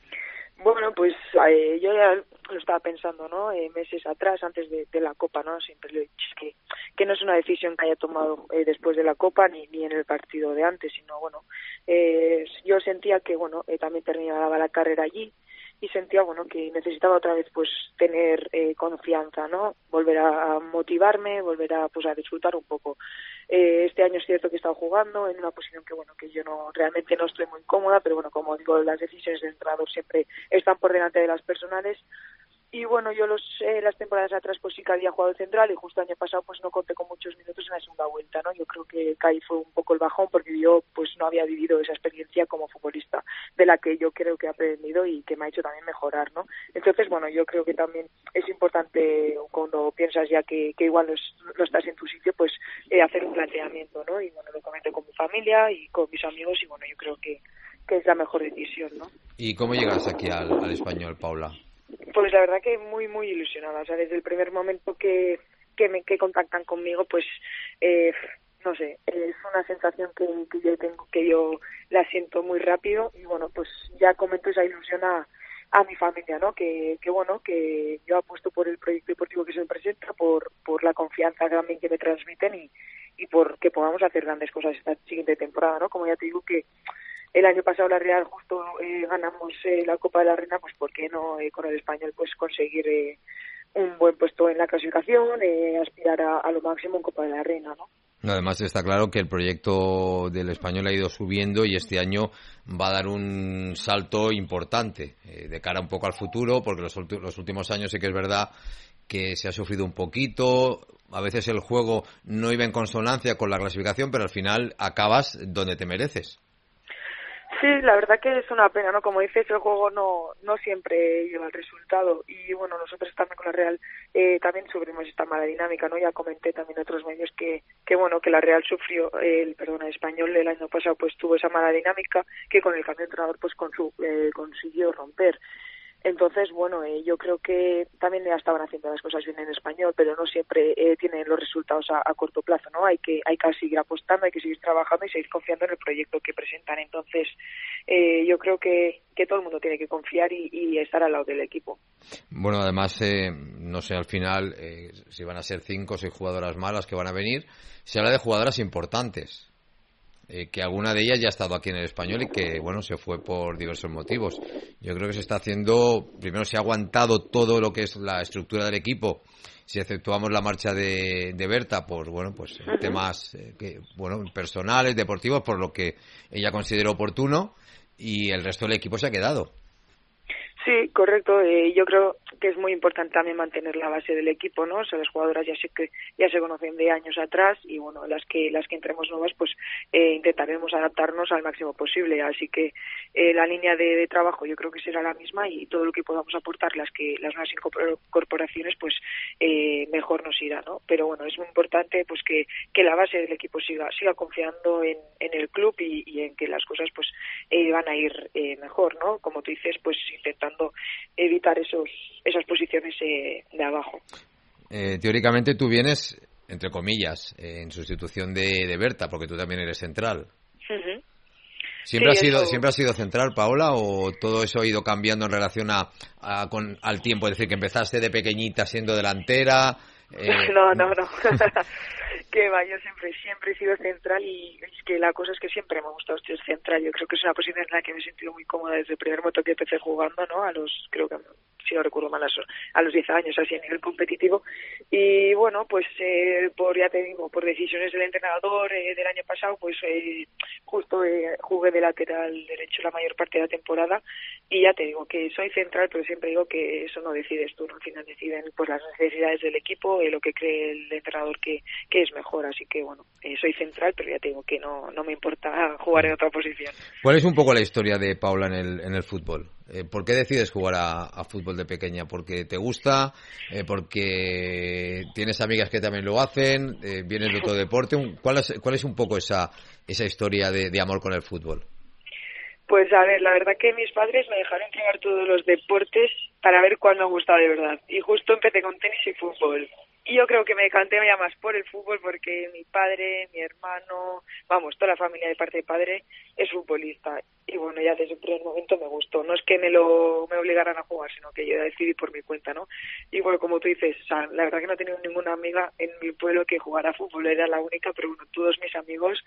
Bueno, pues eh, yo ya lo estaba pensando, ¿no? Eh, meses atrás, antes de, de la Copa, ¿no? Siempre lo he dicho, que, que no es una decisión que haya tomado eh, después de la Copa ni, ni en el partido de antes, sino, bueno, eh, yo sentía que, bueno, eh, también terminaba la carrera allí y sentía, bueno, que necesitaba otra vez, pues, tener eh, confianza, ¿no? Volver a, a motivarme, volver a, pues, a disfrutar un poco. Eh, este año es cierto que he estado jugando en una posición que, bueno, que yo no realmente no estoy muy cómoda, pero bueno, como digo, las decisiones del entrenador siempre están por delante de las personales. Y bueno, yo los eh, las temporadas atrás pues sí que había jugado central y justo el año pasado pues no conté con muchos minutos en la segunda vuelta, ¿no? Yo creo que ahí fue un poco el bajón porque yo pues no había vivido esa experiencia como futbolista de la que yo creo que he aprendido y que me ha hecho también mejorar, ¿no? Entonces, bueno, yo creo que también es importante cuando piensas ya que, que igual no, es, no estás en tu sitio, pues eh, hacer un planteamiento, ¿no? Y bueno, lo comenté con mi familia y con mis amigos y bueno, yo creo que, que es la mejor decisión, ¿no? ¿Y cómo llegas aquí al, al Español, Paula? Pues la verdad que muy, muy ilusionada. O sea, desde el primer momento que, que me que contactan conmigo, pues, eh, no sé, es una sensación que, que yo tengo, que yo la siento muy rápido y bueno, pues ya comento esa ilusión a, a mi familia, ¿no? Que, que bueno, que yo apuesto por el proyecto deportivo que se me presenta, por, por la confianza también que me transmiten y, y por que podamos hacer grandes cosas esta siguiente temporada, ¿no? Como ya te digo que el año pasado la Real justo eh, ganamos eh, la Copa de la Reina, pues ¿por qué no eh, con el Español pues conseguir eh, un buen puesto en la clasificación, eh, aspirar a, a lo máximo en Copa de la Reina, ¿no? Además está claro que el proyecto del Español ha ido subiendo y este año va a dar un salto importante eh, de cara un poco al futuro, porque los, los últimos años sí que es verdad que se ha sufrido un poquito, a veces el juego no iba en consonancia con la clasificación, pero al final acabas donde te mereces. Sí, la verdad que es una pena, ¿no? Como dices, el juego no no siempre lleva el resultado y, bueno, nosotros también con la Real eh, también sufrimos esta mala dinámica, ¿no? Ya comenté también en otros medios que, que bueno, que la Real sufrió, eh, el perdón, el Español el año pasado pues tuvo esa mala dinámica que con el cambio de entrenador pues con su, eh, consiguió romper. Entonces, bueno, eh, yo creo que también ya estaban haciendo las cosas bien en Español, pero no siempre eh, tienen los resultados a, a corto plazo, ¿no? Hay que hay que seguir apostando, hay que seguir trabajando y seguir confiando en el proyecto que presentan. Entonces, eh, yo creo que, que todo el mundo tiene que confiar y, y estar al lado del equipo. Bueno, además, eh, no sé, al final, eh, si van a ser cinco o seis jugadoras malas que van a venir, se habla de jugadoras importantes. Eh, que alguna de ellas ya ha estado aquí en el Español y que, bueno, se fue por diversos motivos. Yo creo que se está haciendo, primero se ha aguantado todo lo que es la estructura del equipo, si exceptuamos la marcha de, de Berta por, bueno, pues uh-huh. temas eh, que, bueno, personales, deportivos, por lo que ella consideró oportuno, y el resto del equipo se ha quedado. Sí, correcto. Eh, yo creo que es muy importante también mantener la base del equipo, ¿no? O sea, las jugadoras ya sé que ya se conocen de años atrás y bueno, las que las que entremos nuevas, pues eh, intentaremos adaptarnos al máximo posible. Así que eh, la línea de, de trabajo yo creo que será la misma y todo lo que podamos aportar las que las nuevas incorporaciones, pues eh, mejor nos irá, ¿no? Pero bueno, es muy importante pues que, que la base del equipo siga siga confiando en, en el club y, y en que las cosas pues eh, van a ir eh, mejor, ¿no? Como tú dices, pues intentando evitar esos esas posiciones eh, de abajo. Eh, teóricamente tú vienes, entre comillas, eh, en sustitución de, de Berta, porque tú también eres central. Uh-huh. ¿Siempre, sí, has sido, eso... ¿Siempre has sido central, Paola, o todo eso ha ido cambiando en relación a, a con, al tiempo? Es decir, que empezaste de pequeñita siendo delantera... Eh... No, no, no. Que va, yo siempre, siempre he sido central y es que la cosa es que siempre me ha gustado ser central. Yo creo que es una posición en la que me he sentido muy cómoda desde el primer momento que empecé jugando, ¿no? A los, creo que, si no recuerdo mal, a los diez años, así a nivel competitivo. Y bueno, pues eh, por, ya te digo, por decisiones del entrenador eh, del año pasado, pues eh, justo eh, jugué de lateral derecho la mayor parte de la temporada y ya te digo que soy central, pero siempre digo que eso no decides tú, ¿no? Al final deciden pues las necesidades del equipo, eh, lo que cree el entrenador que, que es mejor. Así que bueno, eh, soy central, pero ya te digo que no, no me importa jugar en otra posición. ¿Cuál es un poco la historia de Paula en el, en el fútbol? Eh, ¿Por qué decides jugar a, a fútbol de pequeña? ¿Porque te gusta? Eh, ¿Porque tienes amigas que también lo hacen? Eh, ¿Vienes de otro deporte? ¿Cuál es, cuál es un poco esa, esa historia de, de amor con el fútbol? Pues a ver, la verdad que mis padres me dejaron probar todos los deportes para ver cuál me gustaba de verdad. Y justo empecé con tenis y fútbol. Y yo creo que me decanté ya más por el fútbol porque mi padre, mi hermano, vamos, toda la familia de parte de padre es futbolista. Y bueno, ya desde el primer momento me gustó. No es que me lo me obligaran a jugar, sino que yo decidí por mi cuenta, ¿no? Y bueno, como tú dices, o sea, la verdad que no he tenido ninguna amiga en mi pueblo que jugara fútbol, era la única, pero bueno, todos mis amigos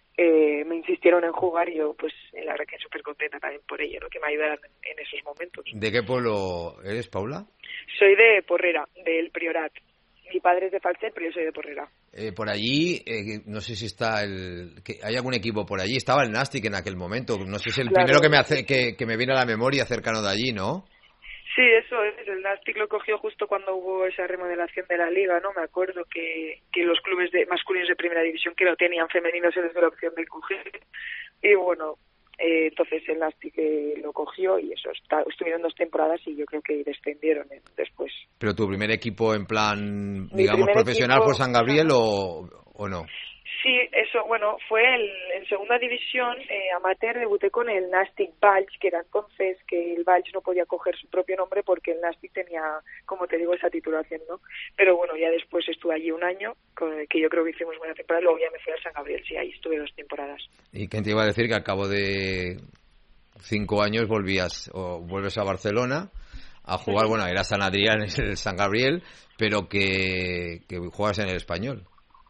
eh, me insistieron en jugar y yo, pues, la verdad que súper contenta también por ello, ¿no? Que me ayudaran en, en esos momentos. ¿De qué pueblo eres, Paula? Soy de Porrera, del Priorat. Mi padre es de Falset, pero yo soy de Porrera. Eh, por allí, eh, no sé si está el... Que ¿hay algún equipo por allí? Estaba el Nastic en aquel momento. No sé si es el claro, primero que me hace que, que me viene a la memoria cercano de allí, ¿no? Sí, eso es. El Nastic lo cogió justo cuando hubo esa remodelación de la liga, ¿no? Me acuerdo que, que los clubes de masculinos de primera división que lo tenían femeninos se les dio la opción de coger. Y bueno... Eh, entonces el Nastic eh, lo cogió y eso, está, estuvieron dos temporadas y yo creo que descendieron eh, después. ¿Pero tu primer equipo en plan, Mi digamos, profesional equipo, fue San Gabriel o, o no? Sí, eso, bueno, fue el, en segunda división eh, amateur, debuté con el Nastic Valls, que era entonces que el Valls no podía coger su propio nombre porque el Nastic tenía, como te digo, esa titulación, ¿no? Pero bueno, ya después estuve allí un año, con, que yo creo que hicimos buena temporada, luego ya me fui al San Gabriel, sí, ahí estuve dos temporadas. ¿Y quién te iba a decir que al cabo de cinco años volvías, o vuelves a Barcelona a jugar, bueno, era San Adrián, es el San Gabriel, pero que, que juegas en el Español?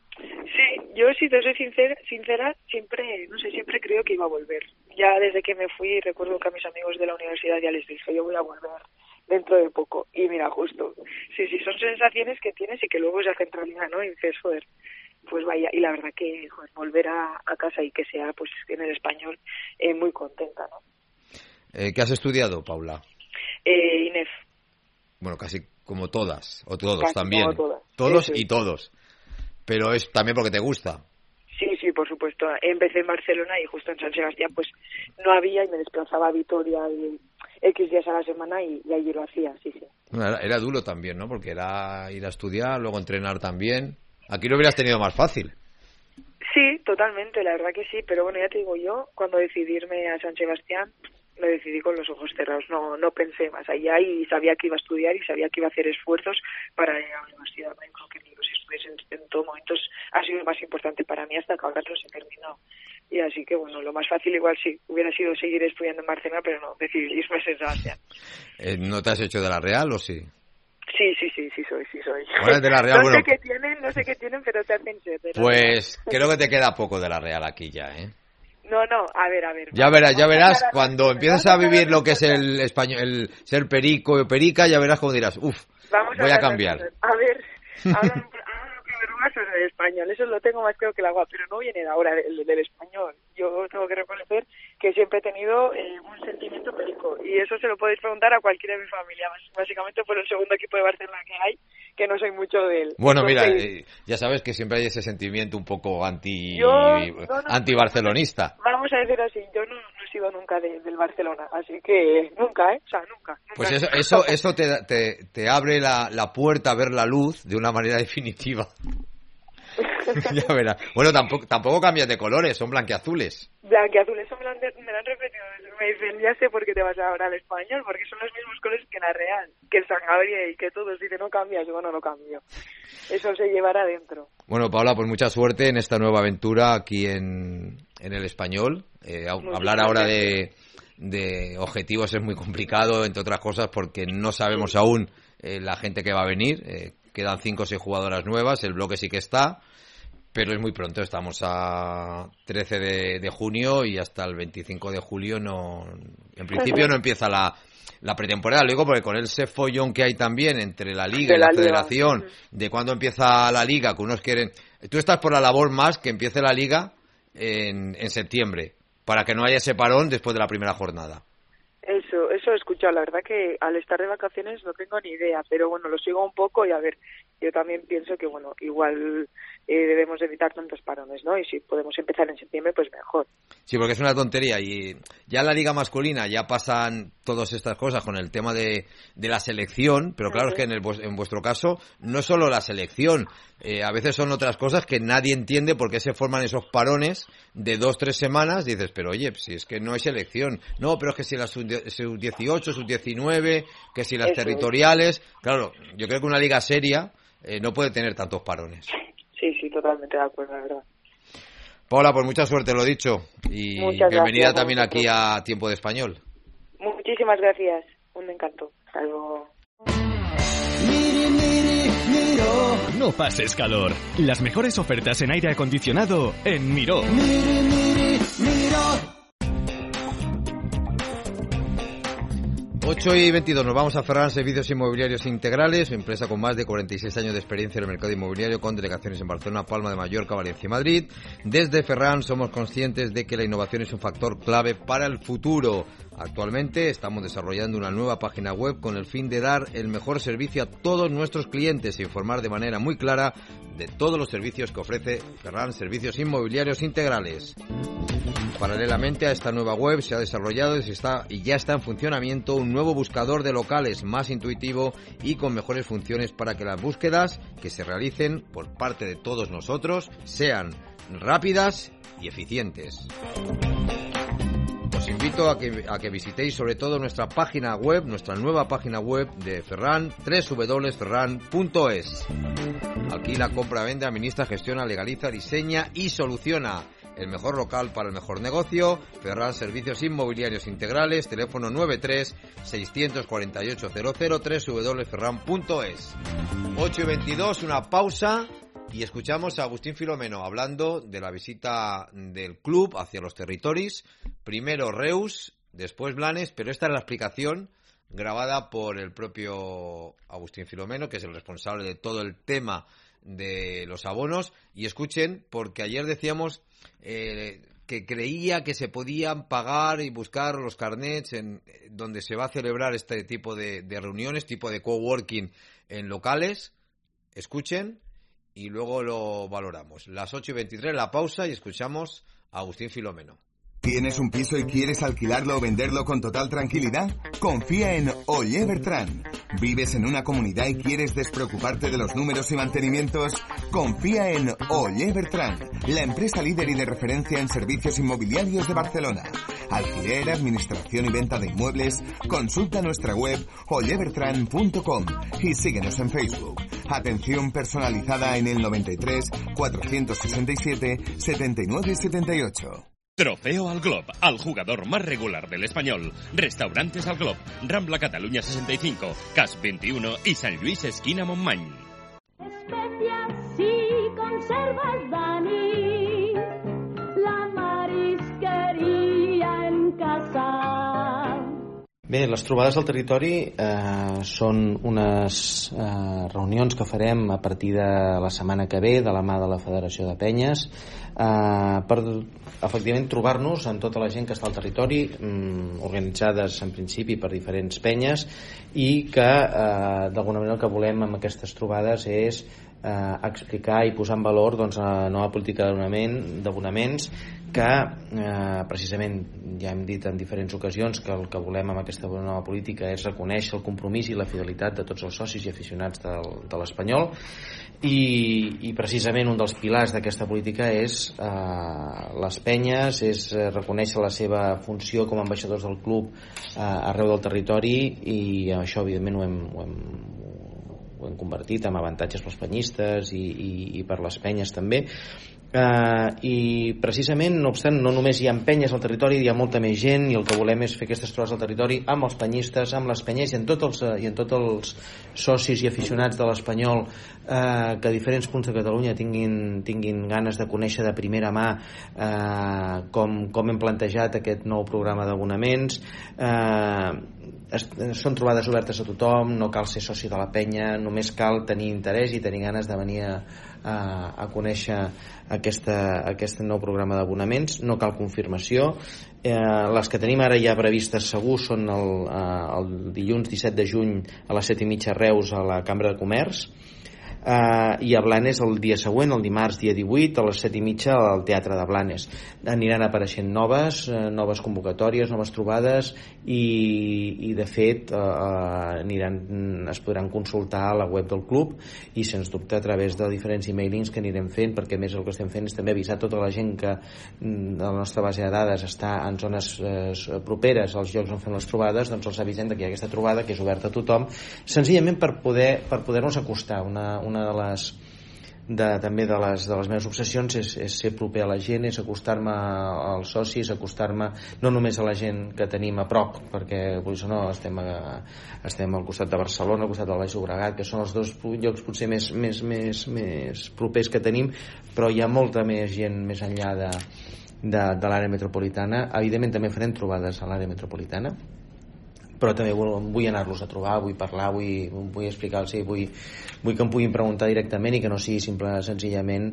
Yo, si te soy sincera, sincera, siempre, no sé, siempre creo que iba a volver. Ya desde que me fui, recuerdo que a mis amigos de la universidad ya les dije, yo voy a volver dentro de poco. Y mira, justo, sí, sí, son sensaciones que tienes y que luego se hacen realidad, ¿no? Y dices, joder, pues vaya, y la verdad que, joder, volver a, a casa y que sea, pues, en el Español, eh, muy contenta, ¿no? Eh, ¿Qué has estudiado, Paula? Eh, INEF. Bueno, casi como todas, o todos casi también. Como todas. Todos sí, sí. y todos. Pero es también porque te gusta. Sí, sí, por supuesto. Empecé en Barcelona y justo en San Sebastián pues no había y me desplazaba a Vitoria X días a la semana y, y allí lo hacía, sí, sí. Era, era duro también, ¿no? Porque era ir a estudiar, luego entrenar también. Aquí lo hubieras tenido más fácil. Sí, totalmente, la verdad que sí. Pero bueno, ya te digo yo, cuando decidí irme a San Sebastián, me decidí con los ojos cerrados. No no pensé más allá y sabía que iba a estudiar y sabía que iba a hacer esfuerzos para ir a la universidad. Me creo que los estudios en, en todo momento ha sido más importante para mí hasta que ahora los he terminado. Y así que, bueno, lo más fácil igual sí hubiera sido seguir estudiando en Barcelona, pero no, decidí irme a San Sebastián. Eh, ¿No te has hecho de la Real o sí? Sí, sí, sí, sí soy, sí soy. Bueno, de la Real, no bueno, sé qué tienen, no sé qué tienen, pero te hacen ser. Pues creo que te queda poco de la Real aquí ya, ¿eh? No, no, a ver, a ver. Ya verás, ya verás, cuando empieces a vivir lo que es el español, el ser perico o perica, ya verás cómo dirás, uff, voy a cambiar. A ver, ahora, ahora lo que verrugas es del Español, eso lo tengo más claro que el agua, pero no viene de ahora del, del Español. Yo tengo que reconocer que siempre he tenido eh, un sentimiento perico, y eso se lo podéis preguntar a cualquiera de mi familia, básicamente por el segundo equipo de Barcelona que hay, que no soy mucho de él. Bueno, Entonces, mira, eh, ya sabes que siempre hay ese sentimiento un poco anti yo, no, no, anti-barcelonista. Vamos a decir así, yo no, no he sido nunca de, del Barcelona, así que nunca, ¿eh? O sea, nunca. nunca pues eso eso, eso te, te, te abre la, la puerta a ver la luz de una manera definitiva. Ya verás. Bueno, tampoco tampoco cambias de colores, son blanqueazules. Blanqueazules, eso me lo, han, me lo han repetido. Me dicen, ya sé por qué te vas ahora al español, porque son los mismos colores que la Real, que el San Gabriel y que todos. Dicen, no cambias, yo no, no cambio. Eso se llevará adentro. Bueno, Paula, pues mucha suerte en esta nueva aventura aquí en, en el español. Eh, hablar ahora de, de objetivos es muy complicado, entre otras cosas, porque no sabemos aún eh, la gente que va a venir. Eh, quedan cinco o seis jugadoras nuevas, el bloque sí que está. Pero es muy pronto, estamos a trece de, de junio y hasta el veinticinco de julio no, en principio no empieza la, la pretemporada. Lo digo porque con ese follón que hay también entre la liga y la, la federación, liga. De cuándo empieza la liga, que unos quieren... Tú estás por la labor más que empiece la liga en, en septiembre, para que no haya ese parón después de la primera jornada. Eso, eso he escuchado. La verdad que al estar de vacaciones no tengo ni idea, pero bueno, lo sigo un poco y a ver, yo también pienso que bueno, igual eh, debemos evitar tantos parones, ¿no? Y si podemos empezar en septiembre, pues mejor. Sí, porque es una tontería y ya en la liga masculina ya pasan todas estas cosas con el tema de, de la selección, pero claro, uh-huh. es que en, el, en vuestro caso no es solo la selección, eh, a veces son otras cosas que nadie entiende por qué se forman esos parones de dos, tres semanas. Dices, pero oye, si es que no hay selección, no, pero es que si las sub dieciocho, sub diecinueve, que si las Eso territoriales, es. Claro, yo creo que una liga seria eh, no puede tener tantos parones. Sí, sí, totalmente de acuerdo, la verdad. Paula, pues mucha suerte, lo dicho, y Muchas bienvenida gracias, también aquí a Tiempo de Español. Muchísimas gracias, un encanto. Hasta luego. No pases calor. Las mejores ofertas en aire acondicionado en Miró. ocho y veintidós, nos vamos a Ferran Servicios Inmobiliarios Integrales, empresa con más de cuarenta y seis años de experiencia en el mercado inmobiliario, con delegaciones en Barcelona, Palma de Mallorca, Valencia y Madrid. Desde Ferran somos conscientes de que la innovación es un factor clave para el futuro. Actualmente estamos desarrollando una nueva página web con el fin de dar el mejor servicio a todos nuestros clientes e informar de manera muy clara de todos los servicios que ofrece Ferran Servicios Inmobiliarios Integrales. Paralelamente a esta nueva web se ha desarrollado y, se está, y ya está en funcionamiento un nuevo buscador de locales más intuitivo y con mejores funciones para que las búsquedas que se realicen por parte de todos nosotros sean rápidas y eficientes. Os invito a que, a que visitéis sobre todo nuestra página web, nuestra nueva página web de Ferran, doble u doble u doble u punto ferran punto es. Alquila, compra, vende, administra, gestiona, legaliza, diseña y soluciona. El mejor local para el mejor negocio. Ferran Servicios Inmobiliarios Integrales, teléfono nueve tres seis cuatro ocho cero cero, doble u doble u doble u punto ferran punto es. ocho y veintidós, una pausa y escuchamos a Agustín Filomeno hablando de la visita del club hacia los territoris. Primero Reus, después Blanes, pero esta es la explicación grabada por el propio Agustín Filomeno, que es el responsable de todo el tema de los abonos. Y escuchen, porque ayer decíamos eh, que creía que se podían pagar y buscar los carnets en donde se va a celebrar este tipo de, de reuniones, tipo de coworking en locales. Escuchen y luego lo valoramos. Las ocho y veintitrés, la pausa, y escuchamos a Agustín Filomeno. ¿Tienes un piso y quieres alquilarlo o venderlo con total tranquilidad? Confía en Oller Bertran. ¿Vives en una comunidad y quieres despreocuparte de los números y mantenimientos? Confía en Oller Bertran, la empresa líder y de referencia en servicios inmobiliarios de Barcelona. Alquiler, administración y venta de inmuebles. Consulta nuestra web oller bertran punto com y síguenos en Facebook. Atención personalizada en el noventa y tres, cuatrocientos sesenta y siete, setenta y nueve setenta y ocho. Trofeo al Glob, al jugador más regular del Español. Restaurantes al Glob, Rambla Cataluña sesenta y cinco, Cas veintiuno y San Luis esquina Montmany. Especias y conservas Dani, la marisquería en casa. Bé, les trobades al territori eh, són unes eh, reunions que farem a partir de la setmana que ve, de la mà de la Federació de Penyes, eh, per efectivament trobar-nos amb tota la gent que està al territori, mm, organitzades en principi per diferents penyes, i que eh, d'alguna manera el que volem amb aquestes trobades és eh, explicar i posar en valor doncs, la nova política d'abonaments que eh, precisament ja hem dit en diferents ocasions que el que volem amb aquesta nova política és reconèixer el compromís i la fidelitat de tots els socis i aficionats del, de l'Espanyol, i, i precisament un dels pilars d'aquesta política és eh, les penyes, és reconèixer la seva funció com a ambaixadors del club eh, arreu del territori, i això evidentment ho hem, ho hem ho hem convertit en avantatges pels penyistes i, i, i per les penyes també. Uh, i precisament, no obstant, no només hi ha penyes al territori, hi ha molta més gent, i el que volem és fer aquestes trobades al territori amb els penyistes, amb les penyes i en tots els, i en tots els socis i aficionats de l'Espanyol uh, que a diferents punts de Catalunya tinguin, tinguin ganes de conèixer de primera mà uh, com, com hem plantejat aquest nou programa d'abonaments. uh, es, són trobades obertes a tothom, no cal ser soci de la penya, només cal tenir interès i tenir ganes de venir a, a, a conèixer aquesta, aquest nou programa d'abonaments. No cal confirmació. Eh, les que tenim ara ja previstes segur són el, eh, el dilluns disset de juny a les set i mitja a Reus a la Cambra de Comerç, Uh, i a Blanes el dia següent, el dimarts dia divuit a les set i mitja al Teatre de Blanes. Aniran apareixent noves uh, noves convocatòries, noves trobades, i, i de fet uh, uh, aniran, es podran consultar a la web del club, i sens dubte a través de diferents e-mailings que anirem fent, perquè a més el que estem fent és també avisar tota la gent que de la nostra base de dades està en zones uh, properes als llocs on fem les trobades, doncs els avisem que hi ha aquesta trobada que és oberta a tothom, senzillament per poder per poder-nos acostar. Una, una una de les de, també de les, de les meves obsessions és, és ser proper a la gent, és acostar-me als socis, acostar-me no només a la gent que tenim a prop, perquè potser no estem, a, estem al costat de Barcelona, al costat del Baix Llobregat, que són els dos llocs potser més, més, més, més propers que tenim, però hi ha molta més gent més enllà de, de, de l'àrea metropolitana. Evidentment també farem trobades a l'àrea metropolitana, però també vull, vull anar-los a trobar, vull parlar, vull, vull explicar-los, vull, vull que em puguin preguntar directament i que no sigui simple, senzillament,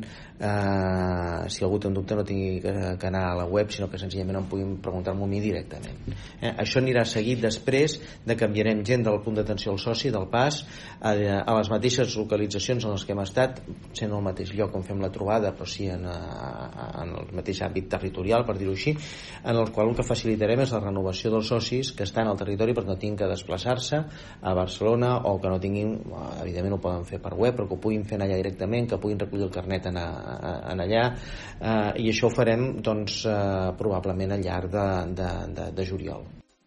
eh, si algú té un dubte no tingui que, que anar a la web, sinó que senzillament em puguin preguntar-m'ho a mi directament. Eh, això anirà seguit després de que enviarem gent del punt d'atenció al soci, del pas, a, a les mateixes localitzacions en les que hem estat, sent el mateix lloc on fem la trobada, però sí en, a, en el mateix àmbit territorial, per dir-ho així, en el qual el que facilitarem és la renovació dels socis que estan al territori, perquè no tinguin que desplaçar-se a Barcelona, o que no tinguin, evidentment ho poden fer per web, però que ho puguin fer allà directament, que puguin recollir el carnet en, en allà, eh, i això ho farem doncs, eh, probablement al llarg de, de, de, de juliol.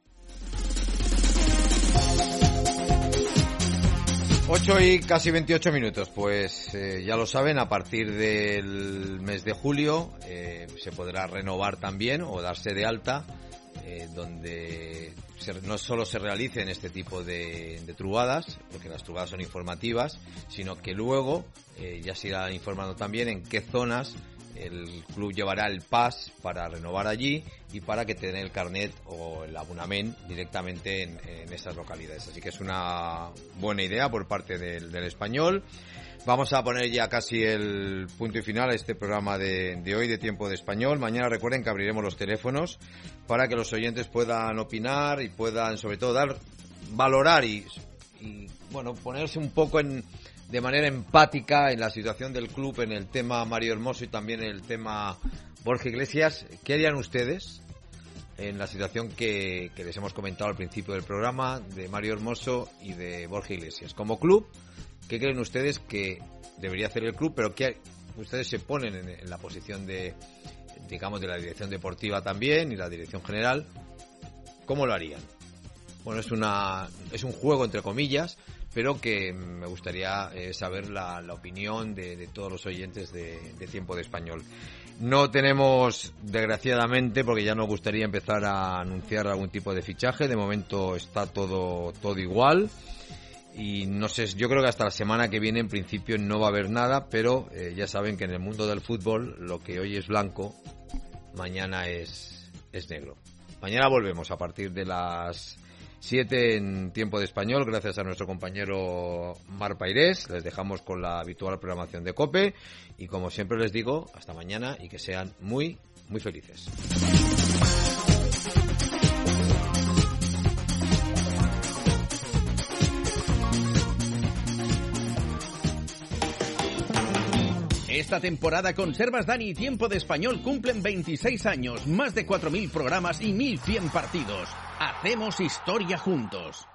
ocho y casi veintiocho minutos, pues eh, ya lo saben, a partir del mes de julio eh, se podrá renovar también o darse de alta, eh, donde se, no solo se realicen este tipo de, de trubadas, porque las trubadas son informativas, sino que luego eh, ya se irá informando también en qué zonas el club llevará el pas para renovar allí y para que tengan el carnet o el abonament directamente en, en esas localidades. Así que es una buena idea por parte del, del Español. Vamos a poner ya casi el punto y final a este programa de, de hoy de Tiempo de Español. Mañana recuerden que abriremos los teléfonos para que los oyentes puedan opinar y puedan sobre todo dar, valorar y, y bueno, ponerse un poco en de manera empática en la situación del club, en el tema Mario Hermoso y también en el tema Borja Iglesias. ¿Qué harían ustedes en la situación que, que les hemos comentado al principio del programa de Mario Hermoso y de Borja Iglesias? Como club, ¿qué creen ustedes que debería hacer el club? Pero que ustedes se ponen en, en la posición de, digamos, de la dirección deportiva también y la dirección general. ¿Cómo lo harían? Bueno, es una es un juego entre comillas, pero que me gustaría eh, saber la, la opinión de, de todos los oyentes de, de Tiempo de Español. No tenemos, desgraciadamente, porque ya nos gustaría empezar a anunciar algún tipo de fichaje. De momento está todo todo igual. Y no sé, yo creo que hasta la semana que viene en principio no va a haber nada, pero eh, ya saben que en el mundo del fútbol lo que hoy es blanco, mañana es, es negro. Mañana volvemos a partir de las siete en Tiempo de Español, gracias a nuestro compañero Mar Pairés. Les dejamos con la habitual programación de COPE y, como siempre les digo, hasta mañana y que sean muy, muy felices. Esta temporada Conservas Dani y Tiempo de Español cumplen veintiséis años, más de cuatro mil programas y mil cien partidos. Hacemos historia juntos.